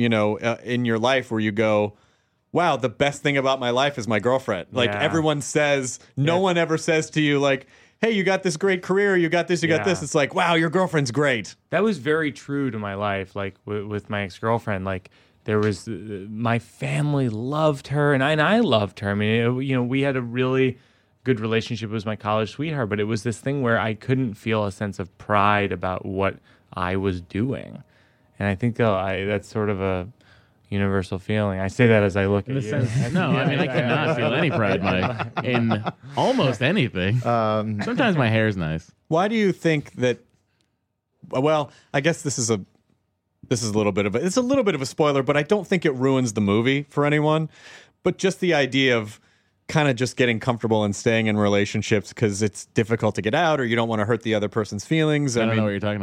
in your life where you go, wow, the best thing about my life is my girlfriend. Like everyone says, no one ever says to you like, hey, you got this great career, you got this, you got this. It's like, wow, your girlfriend's great. That was very true to my life. Like with my ex-girlfriend, like there was, my family loved her and I loved her. I mean, we had a really good relationship. It was my college sweetheart, but it was this thing where I couldn't feel a sense of pride about what I was doing. And I think that's sort of a universal feeling. I say that as I look at you. I cannot feel any pride, Mike, in almost anything. Sometimes my hair's nice. Why do you think that? Well, I guess this is a little bit of a spoiler, but I don't think it ruins the movie for anyone. But just the idea of kind of just getting comfortable and staying in relationships because it's difficult to get out or you don't want to hurt the other person's feelings. I don't know what you're talking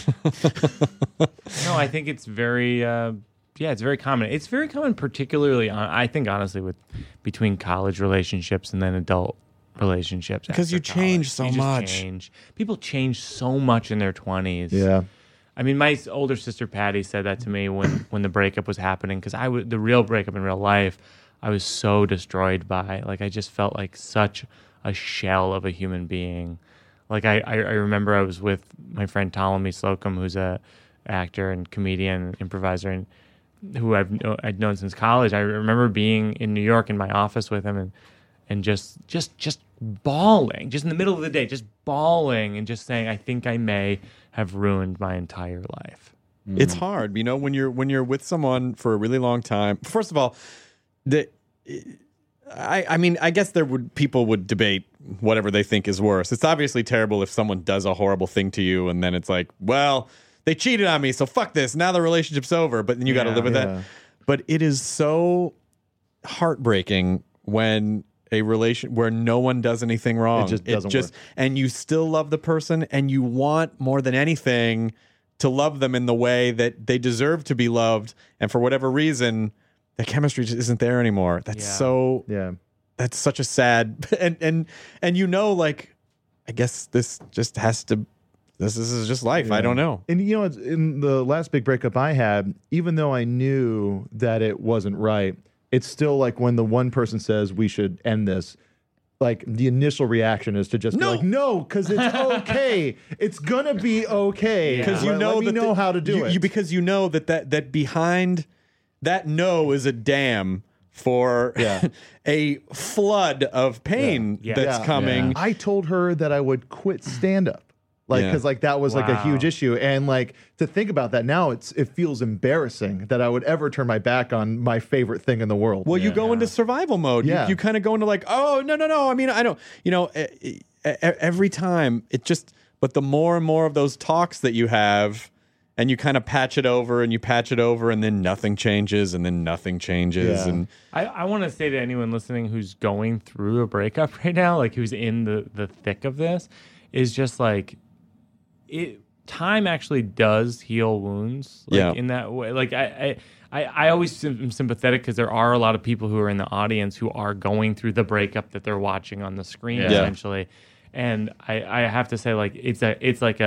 about. No, I think it's very, it's very common. It's very common, particularly, I think, honestly, between college relationships and then adult relationships. Because you change so much. People change so much in their 20s. Yeah. I mean, my older sister Patty said that to me when the breakup was happening, because the real breakup in real life, I was so destroyed by. Like, I just felt like such a shell of a human being. Like, I remember I was with my friend Ptolemy Slocum, who's a actor and comedian, improviser, and who I'd known since college. I remember being in New York in my office with him and just bawling, just in the middle of the day, just bawling and just saying, I think I may have ruined my entire life. It's hard, when you're with someone for a really long time. First of all, I guess people would debate whatever they think is worse. It's obviously terrible if someone does a horrible thing to you and then it's like, well, they cheated on me, so fuck this. Now the relationship's over, but then you got to live with that. But it is so heartbreaking when a relation where no one does anything wrong. It just doesn't work. And you still love the person and you want more than anything to love them in the way that they deserve to be loved. And for whatever reason, the chemistry just isn't there anymore. That's that's such a sad and like, I guess this just has to. This is just life. Yeah. I don't know. And in the last big breakup I had, even though I knew that it wasn't right, it's still like when the one person says we should end this, like the initial reaction is to just be like, no, because it's okay. It's gonna be okay. Because let me know how to do it. Because you know that behind that no is a dam for a flood of pain that's coming. I told her that I would quit stand-up. Because that was like a huge issue, and like to think about that now, it feels embarrassing that I would ever turn my back on my favorite thing in the world. Well, you go into survival mode. Yeah. You kind of go into like, oh no. I mean, I don't. Every time it just. But the more and more of those talks that you have, and you kind of patch it over, and you patch it over, and then nothing changes, and then nothing changes, and I want to say to anyone listening who's going through a breakup right now, like who's in the thick of this, is just like. Time actually does heal wounds, in that way. Like I always am sympathetic because there are a lot of people who are in the audience who are going through the breakup that they're watching on the screen essentially, and I have to say like it's a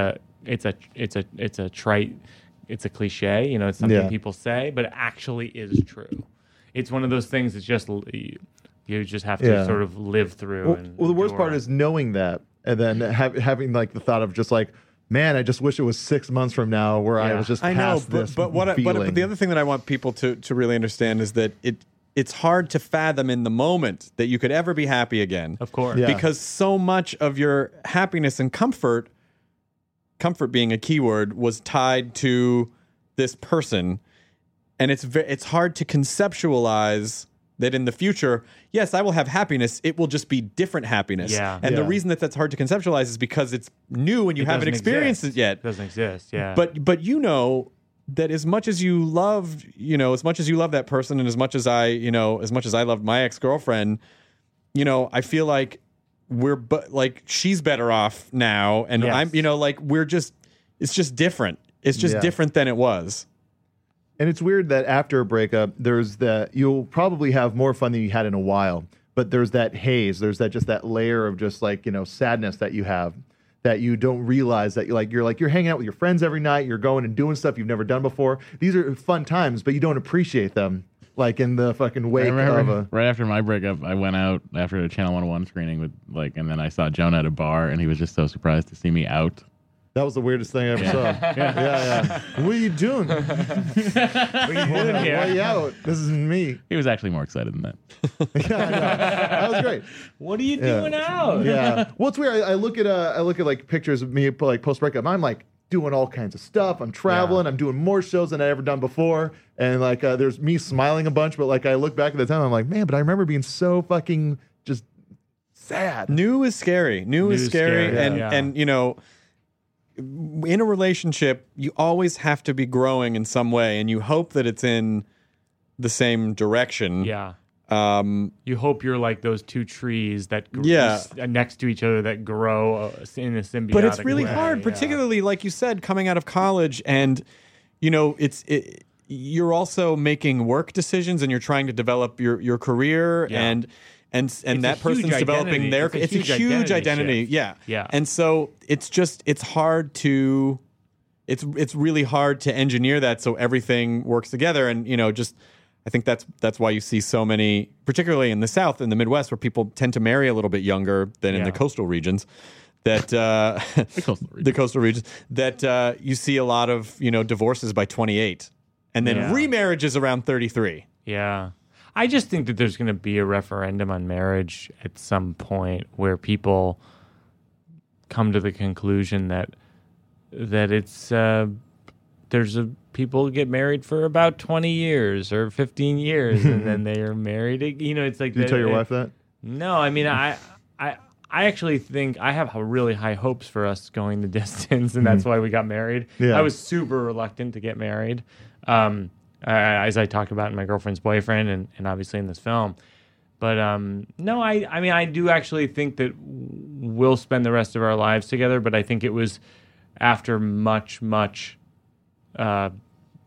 trite, it's a cliche, it's something people say, but it actually is true. It's one of those things that's just you just have to sort of live through. Well, the worst part is knowing that, and then having like the thought of just like. Man, I just wish it was 6 months from now where I was just past this but the other thing that I want people to really understand is that it's hard to fathom in the moment that you could ever be happy again. Of course. Because so much of your happiness and comfort being a keyword, was tied to this person. And it's hard to conceptualize that in the future, yes, I will have happiness. It will just be different happiness. Yeah. And the reason that's hard to conceptualize is because it's new and you haven't experienced it yet. It doesn't exist, yeah. But that as much as you love, as much as you love that person, and as much as I loved my ex-girlfriend, I feel like she's better off now, and I'm, it's just different. It's just different than it was. And it's weird that after a breakup, you'll probably have more fun than you had in a while. But there's that haze. There's that layer of just like, sadness that you have that you don't realize that you're hanging out with your friends every night. You're going and doing stuff you've never done before. These are fun times, but you don't appreciate them. Like in the fucking wake of right after my breakup, I went out after a Channel 101 screening and then I saw Jonah at a bar, and he was just so surprised to see me out. That was the weirdest thing I ever saw. Yeah. What are you doing? What are you doing here? Why are you out? This is me. He was actually more excited than that. That was great. What are you doing out? Yeah. Well, it's weird. I look at like pictures of me like post breakup. I'm like doing all kinds of stuff. I'm traveling. I'm doing more shows than I ever done before. And like there's me smiling a bunch, but like I look back at the time, I'm like, man, but I remember being so fucking just sad. New is scary. New is scary. And in a relationship, you always have to be growing in some way, and you hope that it's in the same direction. Yeah. You hope you're like those two trees that next to each other that grow in a symbiotic But it's really way. hard, particularly like you said, coming out of college, and you're also making work decisions, and you're trying to develop your career, and that person's developing their. It's a huge identity. Yeah. And so it's hard to, it's really hard to engineer that so everything works together. And I think that's why you see so many, particularly in the South, in the Midwest, where people tend to marry a little bit younger than in the coastal regions. That the coastal regions that you see a lot of divorces by 28, and then remarriages around 33. Yeah. I just think that there's going to be a referendum on marriage at some point where people come to the conclusion that it's people get married for about 20 years or 15 years and then they are married. It's like. Did you tell your wife that? No, I mean I actually think I have really high hopes for us going the distance, and that's why we got married. Yeah. I was super reluctant to get married. As I talked about in My Girlfriend's Boyfriend and obviously in this film. But no, I mean, I do actually think that we'll spend the rest of our lives together, but I think it was after much, an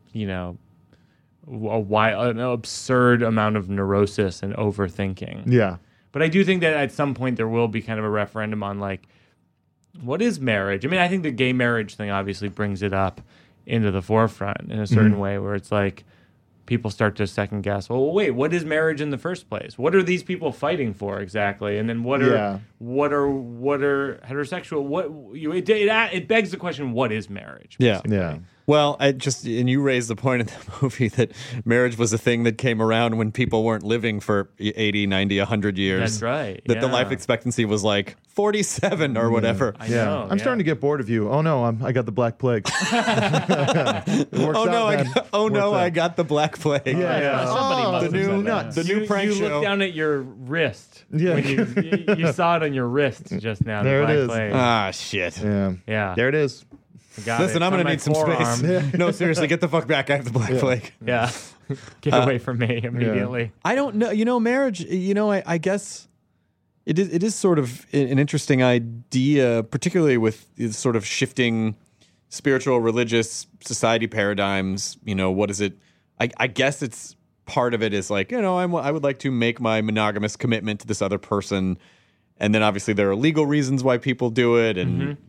absurd amount of neurosis and overthinking. Yeah. But I do think that at some point there will be kind of a referendum on, like, what is marriage? I mean, I think the gay marriage thing obviously brings it up into the forefront in a certain way, where it's like people start to second guess, well, wait, what is marriage in the first place? What are these people fighting for exactly? And then what are heterosexual? It begs the question, what is marriage? Yeah. Well, and you raised the point in the movie that marriage was a thing that came around when people weren't living for 80, 90, 100 years. That's right. That the life expectancy was like 47 or whatever. I know. I'm starting to get bored of you. Oh no, I got the Black Plague. It works out, man. I got the Black Plague. Yeah. Somebody the new prank you show. look down at your wrist. Yeah. When you saw it on your wrist just now. There it the is. Black Plague. Ah, shit. Yeah. There it is. I got Listen, it. I'm going to On my need some forearm. space. No, seriously, get the fuck back. I have the Black Plague. Yeah. Get away from me immediately. I don't know. Marriage, I guess it is sort of an interesting idea, particularly with sort of shifting spiritual, religious society paradigms. What is it? I guess it's part of it is like, I would like to make my monogamous commitment to this other person. And then obviously there are legal reasons why people do it. And,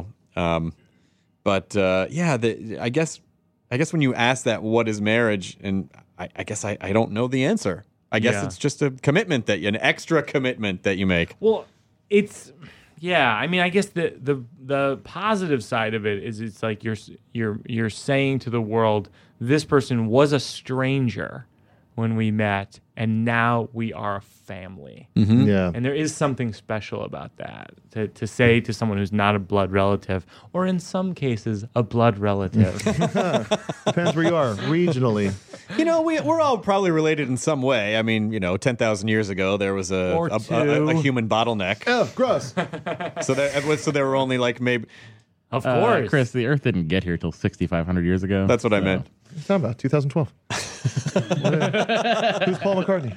I guess when you ask that, what is marriage? And I guess I don't know the answer. I guess it's just a commitment an extra commitment that you make. Well, I mean, I guess the positive side of it is it's like you're saying to the world, this person was a stranger when we met, and now we are a family. Mm-hmm. Yeah. And there is something special about that, to say to someone who's not a blood relative, or in some cases, a blood relative. Depends where you are regionally. We're all probably related in some way. I mean, 10,000 years ago, there was a human bottleneck. Oh, gross. So there were only like maybe... Of course. Chris, the Earth didn't get here till 6,500 years ago. That's what I meant. It's talking about 2012. Who's Paul McCartney?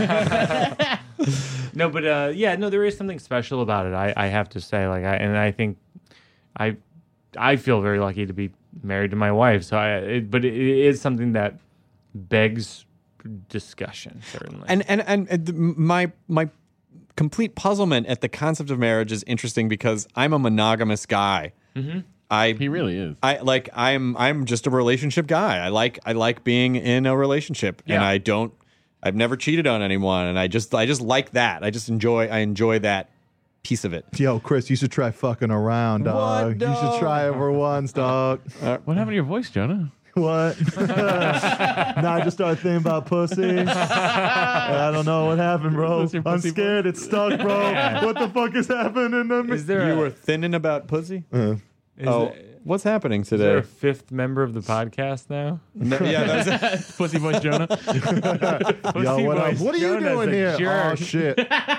No, but there is something special about it. I have to say, I think I feel very lucky to be married to my wife. But it is something that begs discussion, certainly. And my complete puzzlement at the concept of marriage is interesting because I'm a monogamous guy. Mm-hmm. He really is. I'm just a relationship guy. I like being in a relationship, and I've never cheated on anyone, and I just like that. I enjoy that piece of it. Yo, Chris, you should try fucking around, dog. What? You should try over once, dog. What happened to your voice, Jonah? What? I just started thinking about pussy. I don't know what happened, bro. I'm scared. It's stuck, bro. What the fuck is happening to me? You were thinning about pussy? What's happening today? Is there a fifth member of the podcast now? No, that was Pussy voice Jonah. Yo, what are you doing here? Jerk. Oh, shit.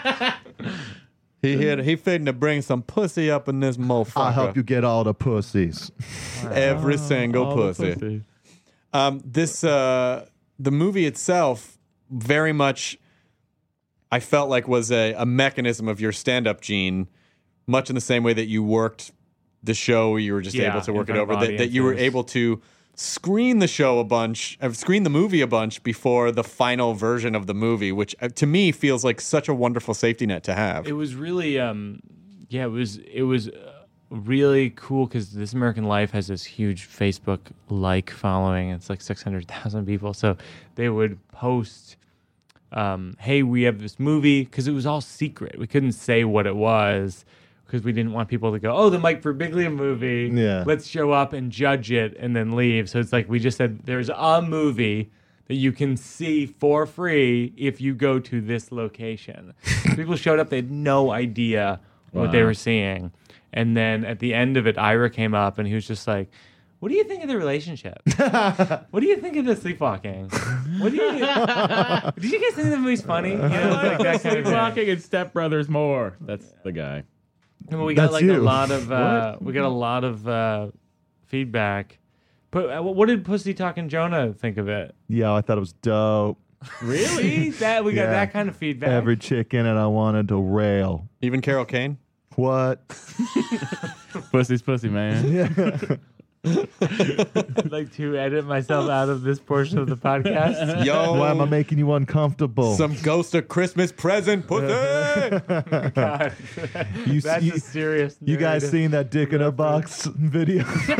He fitting to bring some pussy up in this motherfucker. I'll help you get all the pussies. Every single pussy. The movie itself very much I felt like was a mechanism of your stand-up gene, much in the same way that you worked the show, you were just able to work it over, that you were able to screen the movie a bunch before the final version of the movie, which to me feels like such a wonderful safety net to have. It was really, it was really cool because This American Life has this huge Facebook following. It's like 600,000 people. So they would post, hey, we have this movie, because it was all secret. We couldn't say what it was because we didn't want people to go, oh, the Mike Birbiglia movie. Yeah. Let's show up and judge it and then leave. So it's like we just said there's a movie that you can see for free if you go to this location. People showed up, they had no idea what they were seeing. And then at the end of it, Ira came up and he was just like, what do you think of the relationship? What do you think of the sleepwalking? Did you guys think the movie's funny? You know, like that kind of Sleepwalking and Step Brothers more. That's the guy. Well, we got a lot of feedback. But what did Pussy Talking Jonah think of it? Yeah, I thought it was dope. Really? We got that kind of feedback. Every chick in it, I wanted to rail. Even Carol Kane? What? Pussy's pussy, man. Yeah. I'd like to edit myself out of this portion of the podcast. Yo, why am I making you uncomfortable? Some ghost of Christmas present, pussy. God. That's a serious. You guys seen that dick in a box video?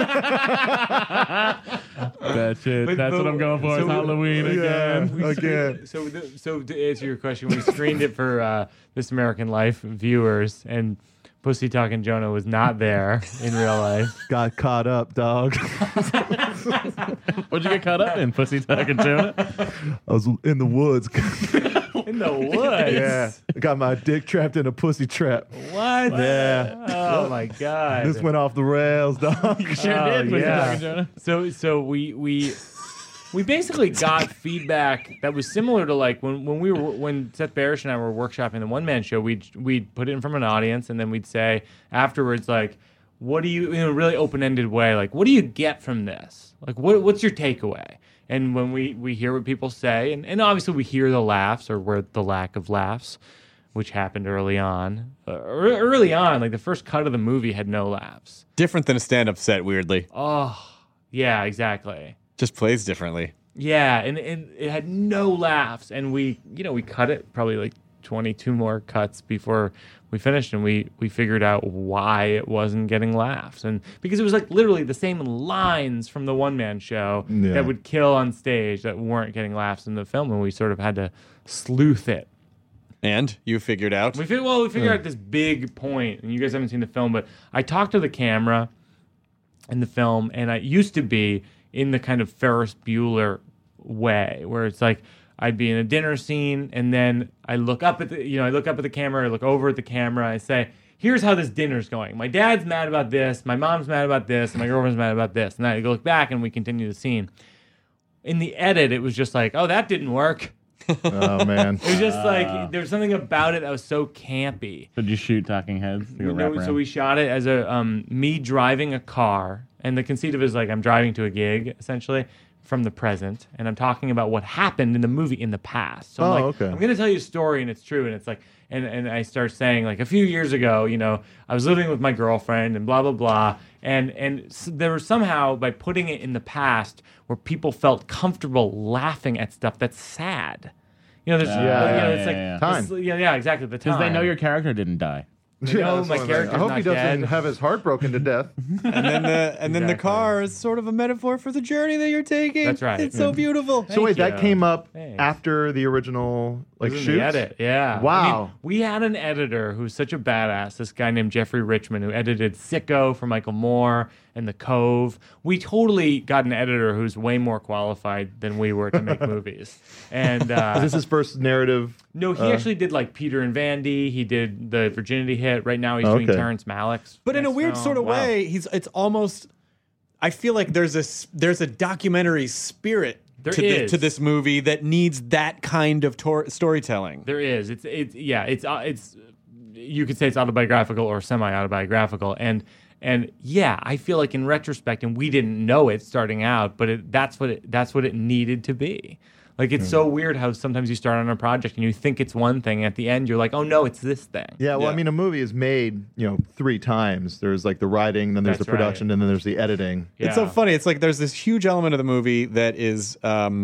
That shit. That's what I'm going for. It's Halloween again. Again. So to answer your question, we screened it for This American Life viewers, Pussy Talking Jonah was not there in real life. Got caught up, dog. What'd you get caught up in, Pussy Talking Jonah? I was in the woods. In the woods? Yeah. I got my dick trapped in a pussy trap. What? Yeah. Oh my God. This went off the rails, dog. You sure did, Pussy Talking Jonah. So we basically got feedback that was similar to like when Seth Barish and I were workshopping the One Man Show. We'd put it in front of an audience, and then we'd say afterwards, like, what do you, in a really open-ended way, like, what do you get from this? Like, what's your takeaway? And when we hear what people say, and obviously we hear the laughs or the lack of laughs, which happened early on. Like the first cut of the movie had no laughs. Different than a stand-up set, weirdly. Oh, yeah, exactly. Just plays differently. Yeah, and it had no laughs, and we cut it probably like 22 more cuts before we finished, and we figured out why it wasn't getting laughs, and because it was like literally the same lines from the One Man Show that would kill on stage that weren't getting laughs in the film, and we sort of had to sleuth it. And you figured out? We figured out this big point, and you guys haven't seen the film, but I talked to the camera in the film, and I used to be in the kind of Ferris Bueller way, where it's like I'd be in a dinner scene, and then I look up at the camera, I look over at the camera, I say, here's how this dinner's going. My dad's mad about this, my mom's mad about this, and my girlfriend's mad about this. And then I look back, and we continue the scene. In the edit, it was just like, oh, that didn't work. Oh, man. It was just like, there was something about it that was so campy. Did you shoot talking heads? So we shot it as a me driving a car, and the conceit of it is like I'm driving to a gig, essentially, from the present, and I'm talking about what happened in the movie in the past. So I'm going to tell you a story, and it's true, and it's like, and I start saying, like, a few years ago, I was living with my girlfriend, and blah, blah, blah, and there was somehow, by putting it in the past, where people felt comfortable laughing at stuff that's sad. It's like time. Yeah, exactly, the time. Because they know your character didn't die. No, my character's I hope not he doesn't dead. have his heart broken to death. And then the car is sort of a metaphor for the journey that you're taking. That's right. It's so beautiful. So wait, that you. came up Thanks. after the original It was in shoot? the edit, yeah. Wow. I mean, we had an editor who's such a badass, this guy named Jeffrey Richmond, who edited Sicko for Michael Moore and The Cove. We totally got an editor who's way more qualified than we were to make movies. And Is this his first narrative? no, he actually did like Peter and Vandy. He did the Virginity Hit. Right now he's doing Terrence Malick's. But in a next weird film. sort of Wow. way, it's almost. I feel like there's a documentary spirit to this movie that needs that kind of storytelling. There is. It's you could say it's autobiographical or semi-autobiographical, and yeah, I feel like in retrospect, and we didn't know it starting out, but that's what it needed to be. Like, it's so weird how sometimes you start on a project and you think it's one thing, and at the end you're like, oh no, it's this thing. Yeah, well, I mean, a movie is made, 3 times. There's like the writing, then there's That's the production, right. and then there's the editing. Yeah. It's so funny. It's like there's this huge element of the movie that is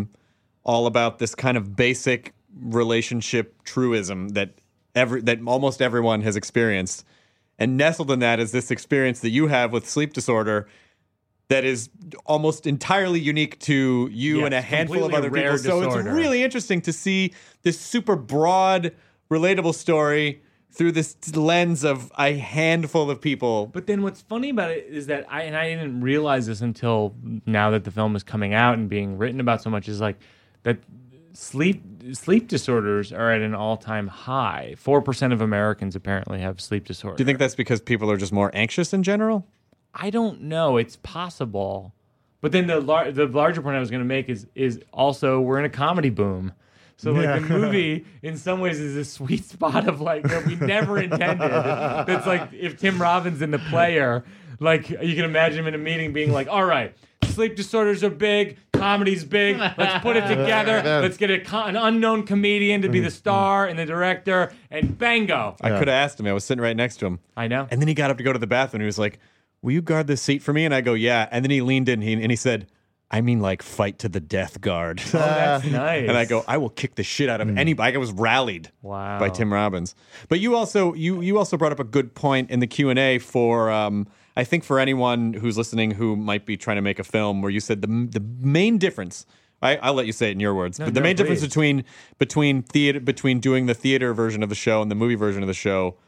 all about this kind of basic relationship truism that almost everyone has experienced. And nestled in that is this experience that you have with sleep disorder that is almost entirely unique to you Yes, and a handful of completely other rare people. So disorder. it's really interesting to see this super broad, relatable story through this lens of a handful of people. But then what's funny about it is that I didn't realize this until now that the film is coming out and being written about so much, is like that sleep disorders are at an all-time high. 4% of Americans apparently have sleep disorders. Do you think that's because people are just more anxious in general? I don't know. It's possible. But then the larger point I was going to make is also we're in a comedy boom. So like the movie in some ways is a sweet spot of like that we never intended. That's like if Tim Robbins in The Player, like you can imagine him in a meeting being like, all right, sleep disorders are big, comedy's big, let's put it together, let's get an unknown comedian to be the star and the director, and bango. I could have asked him. I was sitting right next to him. I know. And then he got up to go to the bathroom and he was like, will you guard this seat for me? And I go, yeah. And then he leaned in and he said, I mean like fight to the death guard. Oh, that's nice. And I go, I will kick the shit out of anybody. I was rallied by Tim Robbins. But you also brought up a good point in the Q&A for, I think for anyone who's listening who might be trying to make a film, where you said the main difference, I'll let you say it in your words, but the main difference between doing the theater version of the show and the movie version of the show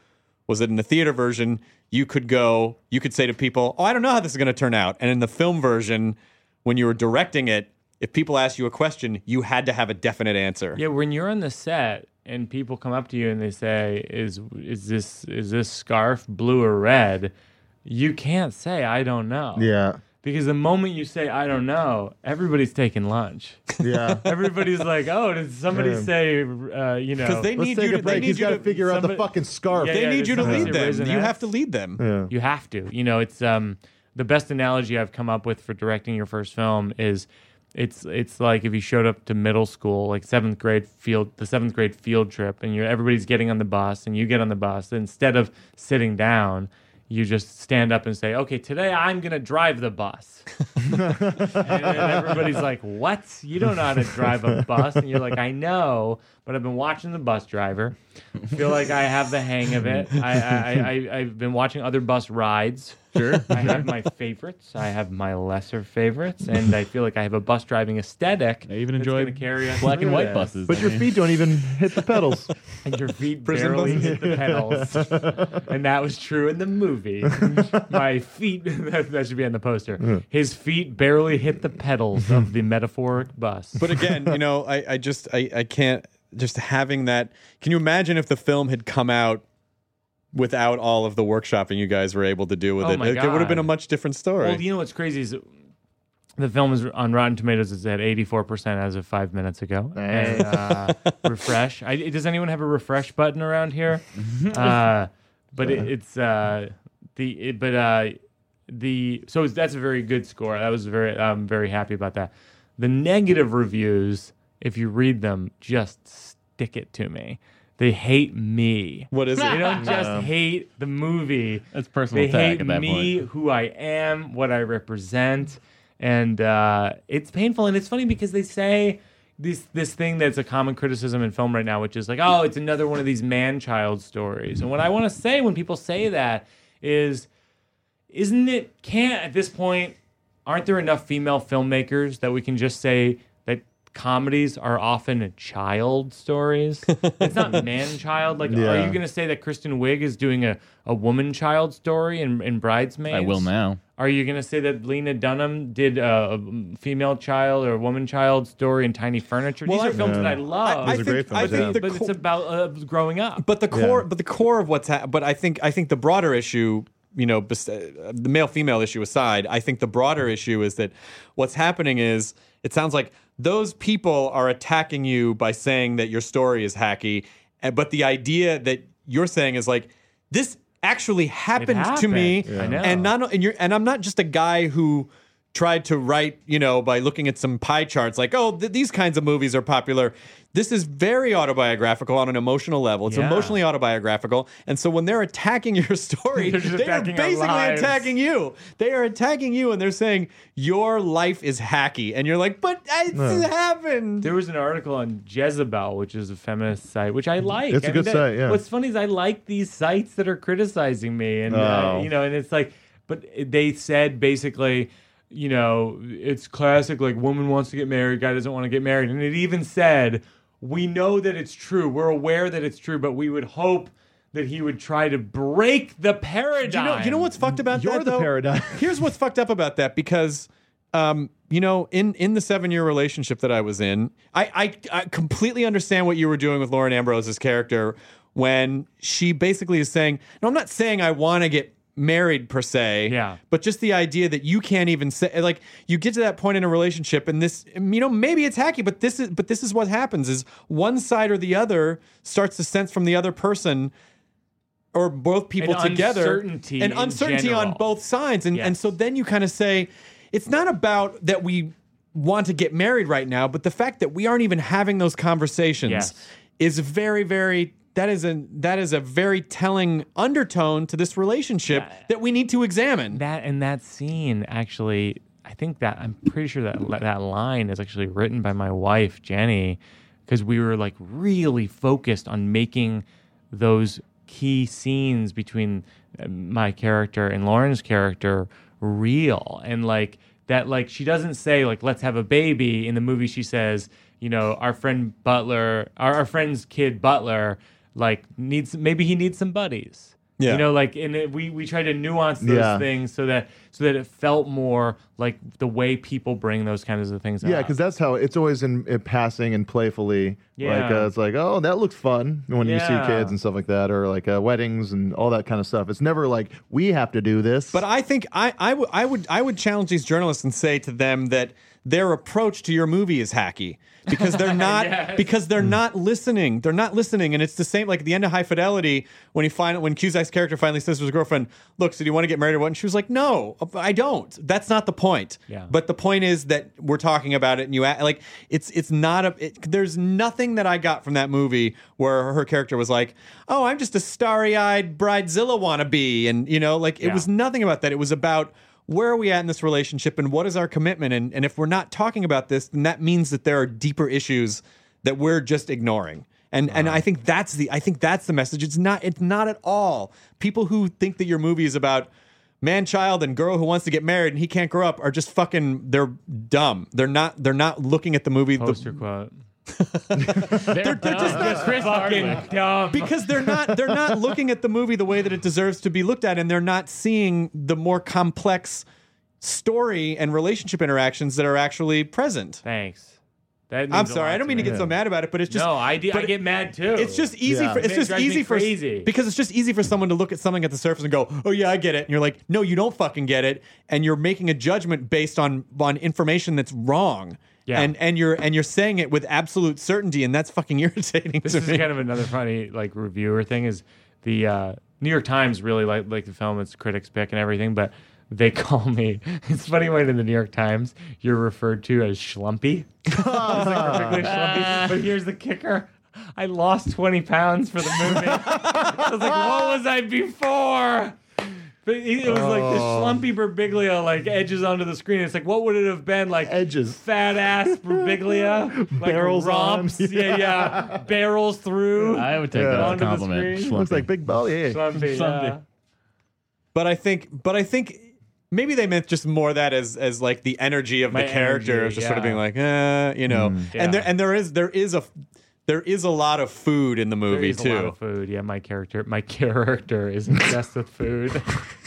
was that in the theater version, you could say to people, "Oh, I don't know how this is going to turn out." And in the film version, when you were directing it, if people asked you a question, you had to have a definite answer. Yeah, when you're on the set and people come up to you and they say, "Is this scarf blue or red?" You can't say, "I don't know." Yeah. Because the moment you say, "I don't know," everybody's taking lunch. Yeah. Everybody's like, "Oh, did somebody say, Because they Let's need take you a break. He's got to figure out the somebody- fucking scarf. Yeah, They need you to somebody lead say them. Raisinets? You have to lead them. Yeah. You have to. It's the best analogy I've come up with for directing your first film is it's like if you showed up to middle school, like seventh grade field trip, and everybody's getting on the bus, and you get on the bus. Instead of sitting down, you just stand up and say, "Okay, today I'm going to drive the bus." And then everybody's like, "What? You don't know how to drive a bus?" And you're like, "I know, but I've been watching the bus driver. I feel like I have the hang of it. I've been watching other bus rides. Sure. I have my favorites. I have my lesser favorites. And I feel like I have a bus driving aesthetic. I even that's enjoy gonna carry us black and through white this." buses. But your feet don't even hit the pedals. And your feet Prison barely buses. hit the pedals. And that was true in the movie. My feet, that should be on the poster. His feet barely hit the pedals of the metaphoric bus. But again, I can't just having that. Can you imagine if the film had come out without all of the workshopping you guys were able to do with Oh it? my It would have been a God. much different story. Well, you know what's crazy is the film is on Rotten Tomatoes. It's at 84% as of 5 minutes ago. And, refresh. Does anyone have a refresh button around here? But that's a very good score. I'm very happy about that. The negative reviews, if you read them, just stick it to me. They hate me. What is it? They don't just hate the movie. That's personal They attack hate at that me, point. who I am, what I represent, and it's painful. And it's funny because they say this thing that's a common criticism in film right now, which is like, "Oh, it's another one of these man-child stories." And what I want to say when people say that is, at this point, aren't there enough female filmmakers that we can just say that comedies are often child stories? It's not man-child. Like, Yeah. are you going to say that Kristen Wiig is doing a woman-child story in Bridesmaids? I will now. Are you going to say that Lena Dunham did a female child or a woman-child story in Tiny Furniture? Well, These are films that I love. Those are great films, yeah. but it's about growing up. But the core of what's but I think the broader issue, the male female issue aside, I think the broader issue is that what's happening is it sounds like those people are attacking you by saying that your story is hacky, but the idea that you're saying is like, this actually happened to me, I know. and I'm not just a guy who tried to write, by looking at some pie charts, like, these kinds of movies are popular. This is very autobiographical on an emotional level. It's Yeah. emotionally autobiographical. And so when they're attacking your story, They're just they are attacking our basically lives. attacking you. They are attacking you, and they're saying, your life is hacky. And you're like, but it happened. There was an article on Jezebel, which is a feminist site, which I like. It's a good site, yeah. What's funny is I like these sites that are criticizing me, and and it's like, but they said basically, it's classic, like, woman wants to get married, guy doesn't want to get married, and it even said, we know that it's true, we're aware that it's true, but we would hope that he would try to break the paradigm. You know what's fucked about You're that, the though? paradigm. Here's what's fucked up about that, because in the 7-year relationship that I was in, I completely understand what you were doing with Lauren Ambrose's character when she basically is saying, no, I'm not saying I want to get married per se, but just the idea that you can't even say, like, you get to that point in a relationship and this, maybe it's hacky, but this is what happens is one side or the other starts to sense from the other person or both people together uncertainty and in uncertainty on general. both sides. And so then you kind of say, it's not about that we want to get married right now, but the fact that we aren't even having those conversations is very, very, that is a very telling undertone to this relationship that we need to examine. That scene, actually, I'm pretty sure that line is actually written by my wife, Jenny, because we were like really focused on making those key scenes between my character and Lauren's character real. And like that, like, she doesn't say like, let's have a baby. In the movie, she says, our friend Butler, our friend's kid Butler, like, maybe he needs some buddies. Yeah. You know, like, and we try to nuance those things so that it felt more like the way people bring those kinds of things Yeah, up. because that's how it's always in passing and playfully. Yeah. Like it's like, oh, that looks fun when you see kids and stuff like that, or like weddings and all that kind of stuff. It's never like we have to do this. But I think I would challenge these journalists and say to them that their approach to your movie is hacky because they're not listening. They're not listening, and it's the same. Like at the end of High Fidelity, when Cusack's character finally says to his girlfriend, "Look, so do you want to get married or what?" And she was like, "No, I don't. That's not the point." Yeah. But the point is that we're talking about it, and it's not there's nothing that I got from that movie where her character was like, "Oh, I'm just a starry-eyed bridezilla wannabe," and it was nothing about that. It was about where are we at in this relationship and what is our commitment? And if we're not talking about this, then that means that there are deeper issues that we're just ignoring. And I think that's the message. It's not at all. People who think that your movie is about man child and girl who wants to get married and he can't grow up are just they're dumb. They're not looking at the movie. Poster quote. They're just fucking dumb because they're not looking at the movie the way that it deserves to be looked at, and they're not seeing the more complex story and relationship interactions that are actually present. Thanks. I'm sorry, I don't mean to get so mad about it, but it's just I get mad too. It's just easy because it's just easy for someone to look at something at the surface and go, "Oh yeah, I get it," and you're like, "No, you don't fucking get it," and you're making a judgment based on information that's wrong. Yeah. And you're saying it with absolute certainty, and that's fucking irritating. This is kind of another funny reviewer thing is the New York Times really like the film. It's critics pick and everything, but they call me. It's funny when in the New York Times you're referred to as schlumpy. Schlumpy. But here's the kicker. I lost 20 pounds for the movie. I was like, what was I before? But it was like the schlumpy Birbiglia edges onto the screen. It's like, what would it have been? Like edges, fat ass Birbiglia, barrels romps, on, barrels through. I would take that as a compliment. Looks like big belly. Schlumpy. Yeah. But I think maybe they meant just more that as like the energy of the character, just sort of being like, And there is a lot of food in the movie too. A lot of food. Yeah, my character is obsessed with food.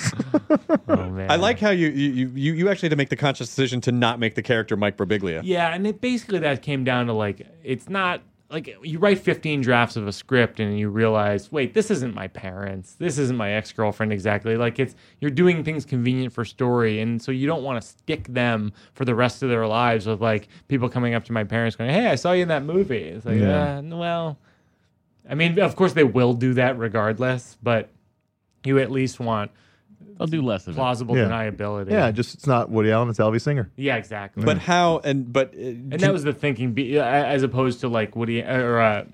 Oh man. I like how you actually had to make the conscious decision to not make the character Mike Birbiglia. Yeah, and basically that came down to it's not like you write 15 drafts of a script and you realize, wait, this isn't my parents. This isn't my ex-girlfriend exactly. You're doing things convenient for story, and so you don't want to stick them for the rest of their lives with people coming up to my parents going, "Hey, I saw you in that movie." It's like, well, I mean, of course they will do that regardless, but you at least want I'll do less of plausible deniability. Yeah, just it's not Woody Allen, it's Elvie Singer. Yeah, exactly. But how and that was the thinking, as opposed to Woody Allen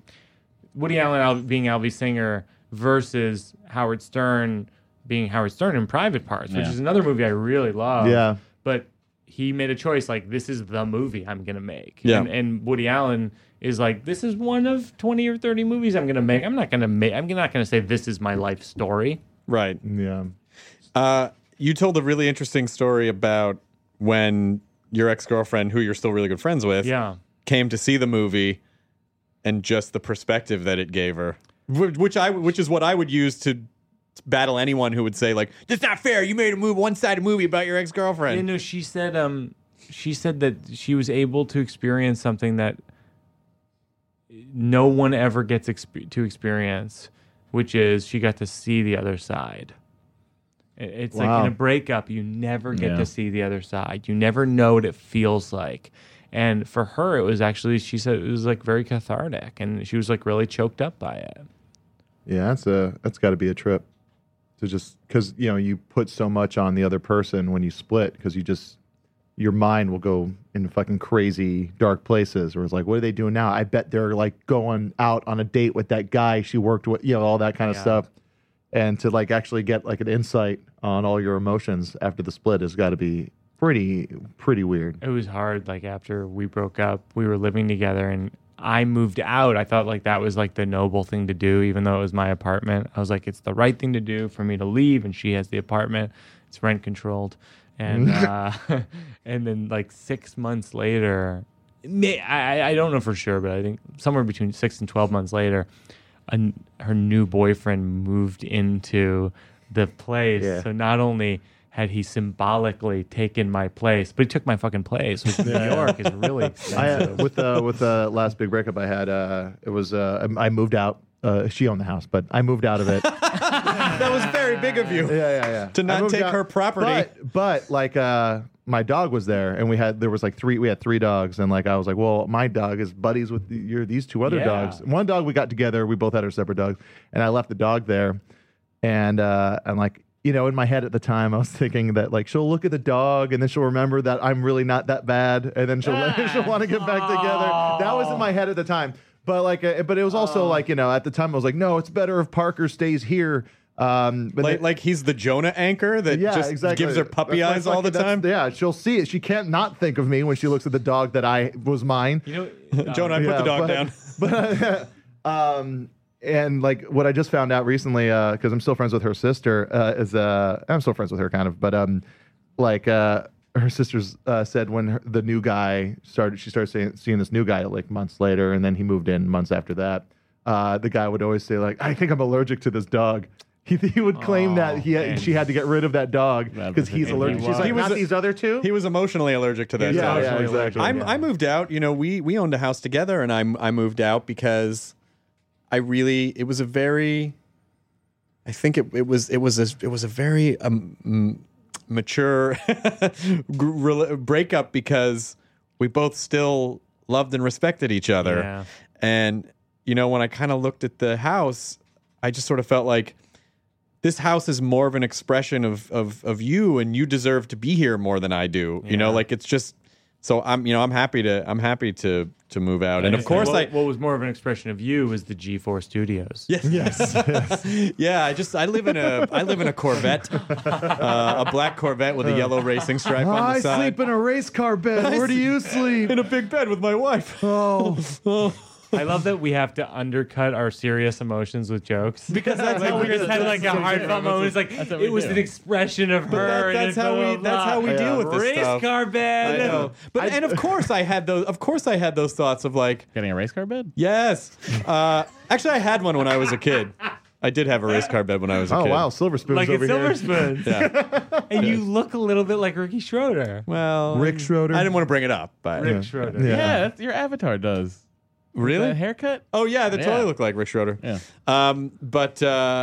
being Elvie Singer versus Howard Stern being Howard Stern in Private Parts, which is another movie I really love. Yeah, but he made a choice this is the movie I'm gonna make. Yeah. And Woody Allen is this is one of 20 or 30 movies I'm gonna make. I'm not gonna say this is my life story. Right. Yeah. You told a really interesting story about when your ex-girlfriend, who you're still really good friends with, came to see the movie and just the perspective that it gave her, which is what I would use to battle anyone who would say that's not fair. You made a one-sided movie about your ex-girlfriend. You know, she said that she was able to experience something that no one ever gets to experience, which is she got to see the other side. It's like in a breakup, you never get to see the other side. You never know what it feels like. And for her, it was actually, she said it was very cathartic, and she was really choked up by it. Yeah, that's got to be a trip to just because you put so much on the other person when you split because your mind will go into fucking crazy dark places where it's what are they doing now? I bet they're going out on a date with that guy she worked with, all that kind of stuff. And to actually get an insight on all your emotions after the split has got to be pretty weird. It was hard. After we broke up, we were living together, and I moved out. I thought that was the noble thing to do, even though it was my apartment. I was it's the right thing to do for me to leave, and she has the apartment. It's rent controlled, and and then 6 months later, I don't know for sure, but I think somewhere between 6 and 12 months later, her new boyfriend moved into the place. Yeah. So not only had he symbolically taken my place, but he took my fucking place, which New York is really expensive. with the last big breakup I had, it was I moved out. She owned the house, but I moved out of it. That was very big of you. Yeah. To not I moved take out, her property. But like my dog was there, and we had three dogs, and like I was like, well, my dog is buddies with these two other dogs. One dog we got together, we both had our separate dogs, and I left the dog there, and I'm like. In my head at the time, I was thinking that like she'll look at the dog and then she'll remember that I'm really not that bad, and then she'll want to get back together. That was in my head at the time. But but it was also like at the time I was like, no, it's better if Parker stays here. But like he's the Jonah anchor that just gives her puppy eyes all the time. Yeah, she'll see it. She can't not think of me when she looks at the dog that I was mine. Jonah, I put the dog down. But and like what I just found out recently, because I'm still friends with her sister, I'm still friends with her kind of, but her sisters said when the new guy started, she started seeing this new guy like months later, and then he moved in months after that. The guy would always say like, I think I'm allergic to this dog. He would claim that she had to get rid of that dog because he's allergic. She's like, not these other two? He was emotionally allergic to that dog. Yeah, exactly. I moved out. We owned a house together, and I moved out because it was a very mature breakup because we both still loved and respected each other. Yeah. And when I kind of looked at the house, I just sort of felt like this house is more of an expression of you, and you deserve to be here more than I do. Like it's just. So I'm happy to move out, and of course what was more of an expression of you was the G4 Studios. Yes. Yeah, I live in a Corvette, a black Corvette with a yellow racing stripe on the side. I sleep in a race car bed. Where do you sleep? In a big bed with my wife. Oh. I love that we have to undercut our serious emotions with jokes because that's like how we just had like a heartfelt moment. It's like it was an expression of her. That's how we deal with this race stuff. car bed. I know. But and of course I had those thoughts of like getting a race car bed. Yes. Actually, I had one when I was a kid. I did have a race car bed when I was a kid. Oh wow, Silver Spoons like over Silver here. Spoons. Yeah. And you look a little bit like Ricky Schroeder. Well, Rick Schroeder. I didn't want to bring it up, but Rick Schroeder. Yeah, that's, your avatar does. Really? That haircut? Oh yeah, that totally looked like Rick Schroeder. Yeah. But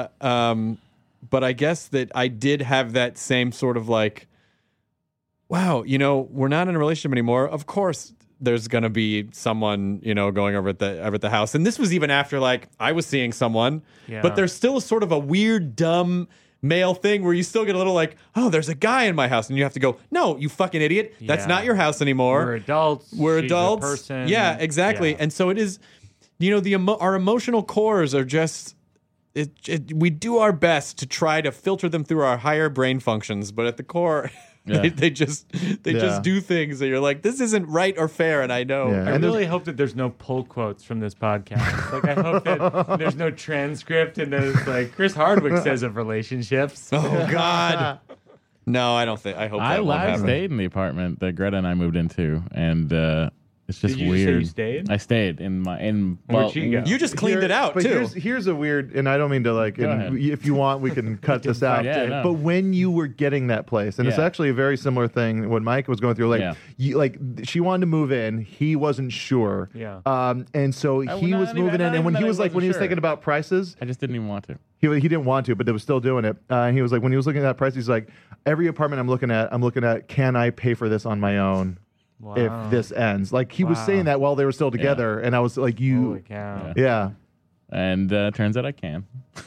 I guess that I did have that same sort of like, wow, we're not in a relationship anymore. Of course, there's gonna be someone going over at the house, and this was even after like I was seeing someone. Yeah. But there's still sort of a weird, dumb male thing where you still get a little like, oh, there's a guy in my house, and you have to go, no, you fucking idiot, that's not your house anymore. We're adults. We're She's adults. A person. Yeah, exactly. Yeah. And so it is, our emotional cores are just, we do our best to try to filter them through our higher brain functions, but at the core, they just do things that you're like, this isn't right or fair, and I know. Yeah. I really hope that there's no pull quotes from this podcast. Like, I hope that there's no transcript and there's like Chris Hardwick says of relationships. Oh God. No, I don't think. I hope that won't I happen. stayed in the apartment that Greta and I moved into, and it's just Did you weird. say you stayed? I stayed Where'd she go? You just cleaned it out but too. Here's a weird, and I don't mean to like. Go ahead. If you want, we can cut this out. Yeah, no. But when you were getting that place, and it's Yeah. actually a very similar thing when Mike was going through. Like, Yeah. she wanted to move in, he wasn't sure. Yeah. And so he was moving in, and when he was thinking about prices, I just didn't even want to. he didn't want to, but they was still doing it. And he was like, when he was looking at that price, he's like, every apartment I'm looking at, can I pay for this on my own? Wow. If this ends, like he was saying that while they were still together, and I was like, Holy cow. yeah. And turns out I can.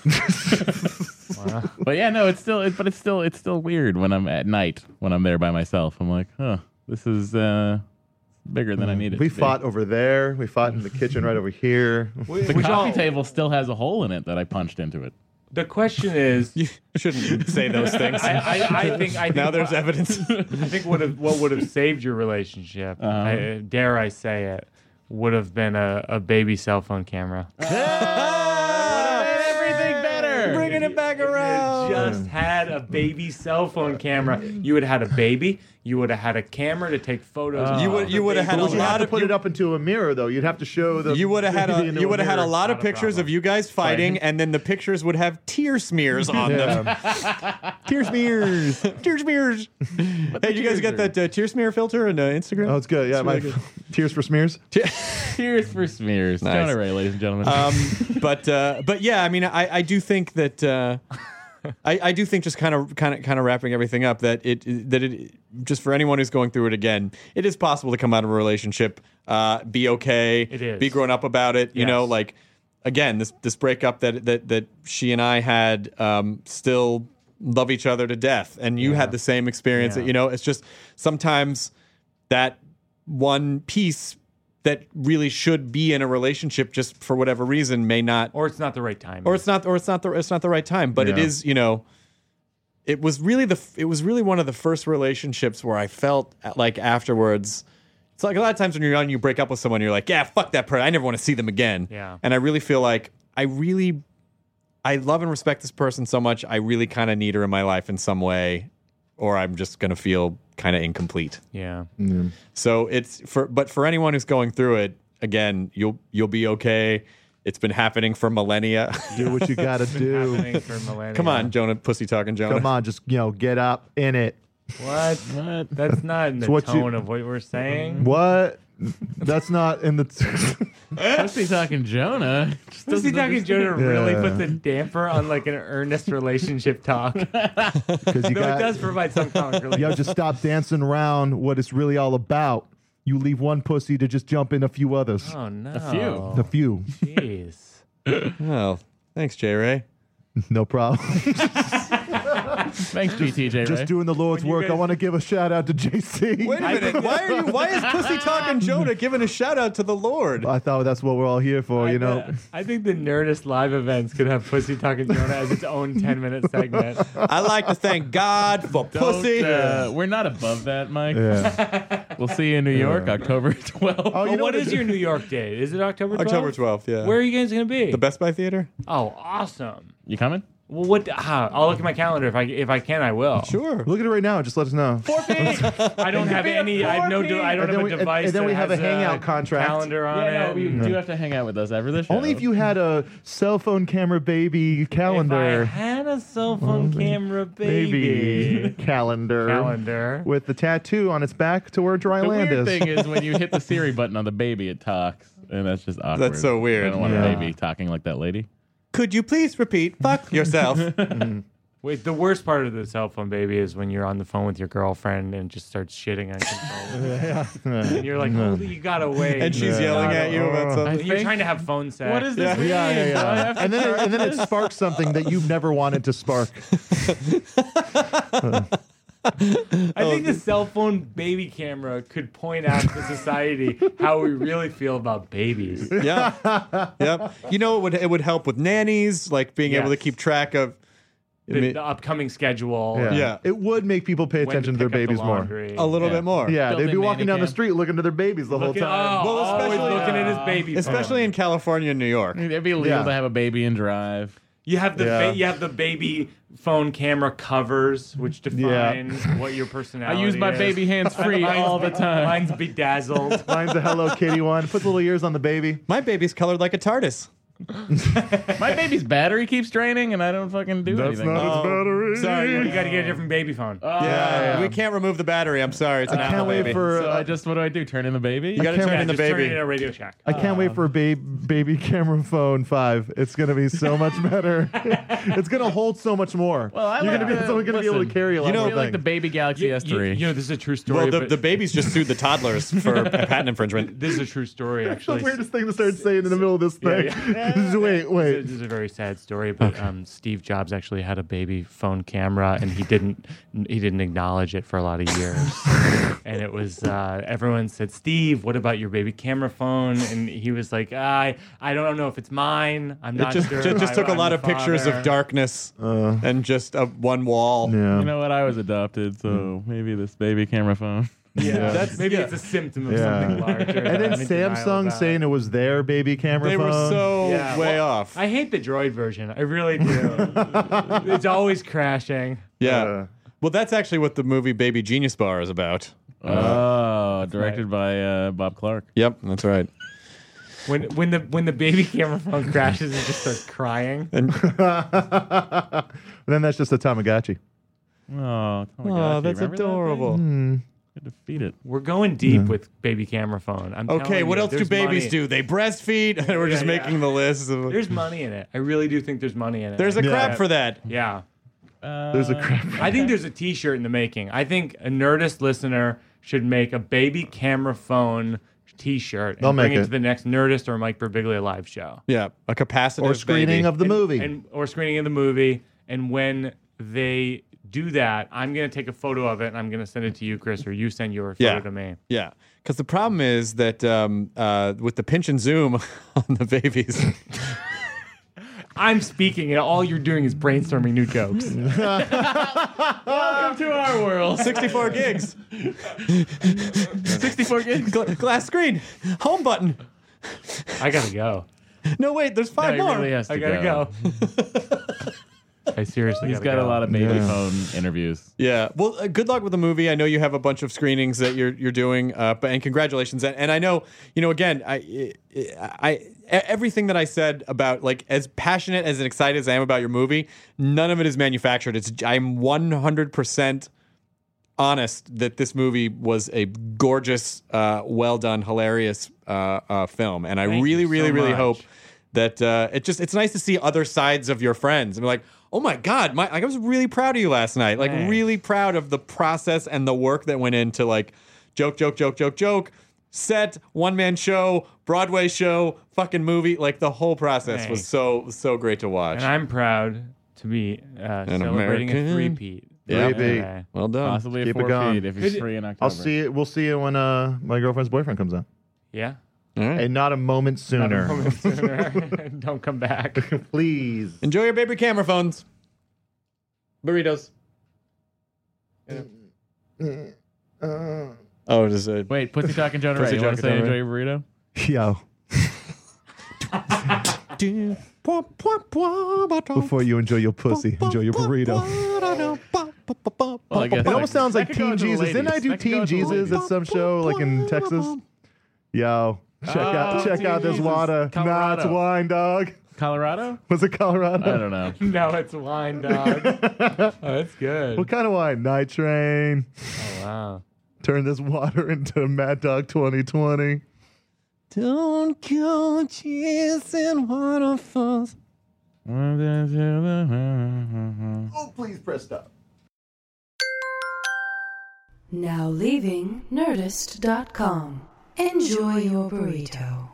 But yeah, no, it's still weird when I'm at night when I'm there by myself. I'm like, huh, this is bigger than I needed. We to be. fought over there. We fought in the kitchen right over here. The coffee table still has a hole in it that I punched into it. The question is, You shouldn't say those things. I think Now there's evidence. I think what would have saved your relationship, dare I say it, would have been a baby cell phone camera. Everything better. Bringing it back back around. Just had a baby cell phone camera. You would have had a baby. You would have had a camera to take photos. You would have had a But you have lot to of put it up into a mirror, though. You'd have to show the. You would have had baby into a lot of Not a pictures problem. of you guys fighting, and then the pictures would have tear smears on them. Tear smears. Tear smears. Hey, you guys got that tear smear filter on Instagram? Oh, it's good. Yeah, really my tears for smears. Tears for smears. Nice. Jonah Ray, ladies and gentlemen. But yeah, I mean, I do think that I do think just kind of wrapping everything up that it just for anyone who's going through it again, it is possible to come out of a relationship, be okay, It is. be grown up about it. You know, Yes. like again, this breakup that she and I had, still love each other to death, and you had the same experience. Yeah. That, you know, it's just sometimes that one piece that really should be in a relationship just for whatever reason may not, Or it's not the right time. or it's not the right time. But it Yeah. is, you know, it was really one of the first relationships where I felt like afterwards. It's like a lot of times when you're young, you break up with someone, you're like, yeah, fuck that person, I never want to see them again. Yeah. And I really feel like I love and respect this person so much. I really kind of need her in my life in some way, or I'm just gonna feel kind of incomplete. Yeah. So but for anyone who's going through it, again, you'll be okay. It's been happening for millennia. Do what you gotta do. Happening for millennia. Come on, Jonah, pussy talking Jonah. Come on, just get up in it. What? That's not in the what you- tone of what we're saying. What? That's not in the. Pussy talking Jonah. Just Pussy doesn't talking understand. Jonah really Yeah. puts a damper on like an earnest relationship talk. Because you Though it does provide some comic relief. You just stop dancing around what it's really all about. You leave one pussy to just jump in a few others. Oh no. few. A few. Jeez. Oh, thanks, J. Ray. No problem. Thanks, GTJ. Just doing the Lord's When you work. I guys- want to give a shout out to JC. Wait a minute. Why is pussy talking Jonah giving a shout out to the Lord? I thought that's what we're all here for, you know. I think the Nerdist live events could have Pussy Talking Jonah as its own 10-minute segment. I like to thank God for pussy. We're not above that, Mike. Yeah. We'll see you in New York, October 12th. Oh, you know What is your New York date? Is it October 12th? October 12th, yeah. Where are you guys going to be? The Best Buy Theater? Oh, awesome. You coming? Well, what? I'll look at my calendar. If I can, I will. Sure. Look at it right now. Just let us know. I don't have any. I have no. I don't And then have we- a device. and then that we have has a hangout contract. calendar on Yeah, no, it. we do have to hang out with us every the show. Only if you had a cell phone camera baby If I calendar. had a cell phone camera Baby calendar. With the tattoo on its back to where dry The land weird is. thing is when you hit the Siri button on the baby, it talks, and that's just awkward. That's so weird. I don't want Yeah. a baby talking like that lady. Could you please repeat? Fuck yourself. Wait, the worst part of the cell phone baby is when you're on the phone with your girlfriend and just starts shitting uncontrollably. And you're like, holy, you gotta wait. And she's yelling at you about something. And you're trying to have phone sex. What does this mean? Yeah. Do I have to And then it sparks something that you've never wanted to spark. I think the cell phone baby camera could point out to society how we really feel about babies. Yeah. Yep. You know, it would help with nannies, like being able to Yes. keep track of. The upcoming schedule. Yeah. It would make people pay when attention to their pick up the babies more. laundry. A little bit more. Yeah, they'd be Built-in walking down nanny the street looking to their babies the whole Looking, time. well, always especially- looking at his baby. Especially phone. in California and New York. It'd be illegal Yeah. to have a baby and drive. You have the Yeah. you have the baby phone camera covers, which define what your I personality use my is. baby hands free all the time. Mine's bedazzled. Mine's a Hello Kitty one. Put little ears on the baby. My baby's colored like a TARDIS. My baby's battery keeps draining, and I don't fucking do anything. its battery. Sorry, You got to get a different baby phone. yeah, we can't remove the battery. I'm sorry. It's an I Apple can't wait baby. for. So what do I do? Turn in the baby? You got to can't turn wait in the just turn it baby. in a Radio Shack. I can't wait for a baby camera phone 5. It's gonna be so much better. It's gonna hold so much more. Well, I You're like gonna be the- someone's gonna be able to listen, carry a lot I more really like the things. baby Galaxy S3. You know, this is a true story. Well, but the babies just sued the toddlers for patent infringement. this is a true story, That's the actually. weirdest thing to start saying in the middle of this thing. Wait. This is a very sad story, but Steve Jobs actually had a baby phone camera, and he didn't acknowledge it for a lot of years. And it was everyone said, "Steve, what about your baby camera phone?" And he was like, "I don't know if it's mine. I'm It not just, sure." just took a I'm lot the of pictures father." of darkness and just one wall. Yeah. You know what? I was adopted, so maybe this baby camera phone. Maybe it's a symptom of something larger. And then I'm in denial Samsung about. saying it was their baby camera They phone. were so way off. I hate the Droid version. I really do. It's always crashing. Yeah. Well, that's actually what the movie Baby Genius Bar is about. Directed by Bob Clark. Yep, that's right. When the baby camera phone crashes and just starts crying. Then that's just a Tamagotchi. Oh, that's adorable. Defeat it. We're going deep with baby camera phone. I'm Okay, telling what you, else do there's babies money. do? They breastfeed? We're just making the list. There's money in it. I really do think there's money in it. There's a crap for that. Yeah. There's a crap. I think there's a T-shirt in the making. I think a Nerdist listener should make a baby camera phone T-shirt and They'll bring make it it. to the next Nerdist or Mike Birbiglia live show. Yeah, a capacitive Or screening baby. of the movie. Or screening of the movie. And when they do that, I'm going to take a photo of it and I'm going to send it to you, Chris, or you send your photo to me. Yeah, because the problem is that with the pinch and zoom on the babies. I'm speaking and all you're doing is brainstorming new jokes. Welcome to our world. 64 gigs. 64 gigs. Glass screen. Home button. I got to go. No, wait, there's 5 No, he more. really has to I got to go. I seriously He's gotta got go. a lot of baby phone interviews. Yeah. Well, good luck with the movie. I know you have a bunch of screenings that you're doing, and congratulations. And I know, again, I everything that I said about, like, as passionate as and excited as I am about your movie, none of it is manufactured. I'm 100% honest that this movie was a gorgeous, well done, hilarious film, and I Thank really, you really, so really much. hope that it's nice to see other sides of your friends. I'm like, oh my God, I was really proud of you last night. Like, Thanks. really proud of the process and the work that went into, like, joke, set, one-man show, Broadway show, fucking movie. Like, the whole process was so great to watch. And I'm proud to be celebrating American. a three-peat. Yeah. today. Well done. Possibly Keep a it 4 going. feet if he's free in October. We'll see it when my girlfriend's boyfriend comes out. Yeah. All right. And not a moment Not a sooner. moment sooner. Don't come back. Please. Enjoy your baby camera phones. Burritos. Oh, does it? Wait, Pussy Talking Jonah Ray. Pussy You want to say Talking enjoy Jonah your burrito? Yo. Before you enjoy your pussy, enjoy your burrito. Well, I guess It almost sounds like that could go Teen into the Jesus. Didn't I ladies. do That could go Teen into the Jesus ladies. at some show, like in Texas? Yo, check out Teen this Jesus. water. Nah, Colorado. it's wine, dog. Colorado? Was it Colorado? I don't know. No, it's wine, dog. Oh, that's good. What kind of wine? Night Train. Oh, wow. Turn this water into Mad Dog 2020. Don't go chasing waterfalls. Oh, please press stop. Now leaving Nerdist.com. Enjoy your burrito.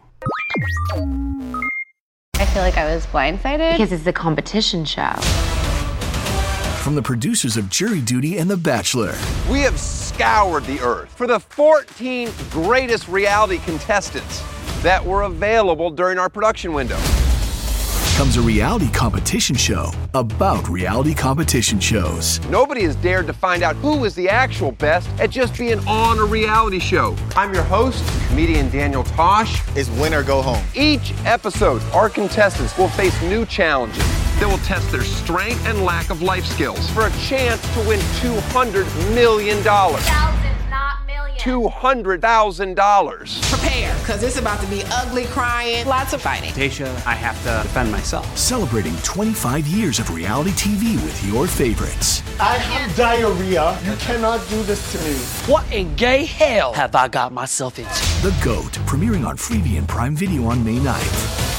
I feel like I was blindsided because it's a competition show. From the producers of Jury Duty and The Bachelor, We have scoured the earth for the 14 greatest reality contestants that were available during our production window. comes a reality competition show about reality competition shows. Nobody has dared to find out who is the actual best at just being on a reality show. I'm your host, comedian Daniel Tosh. It's win or go home. Each episode, our contestants will face new challenges that will test their strength and lack of life skills for a chance to win $200 million. Thousands, not millions. $200,000. Prepare, because it's about to be ugly, crying, lots of fighting. Tasha, I have to defend myself. Celebrating 25 years of reality TV with your favorites. I have diarrhea. You cannot do this to me. What in gay hell have I got myself into? The GOAT, premiering on Freevee and Prime Video on May 9th.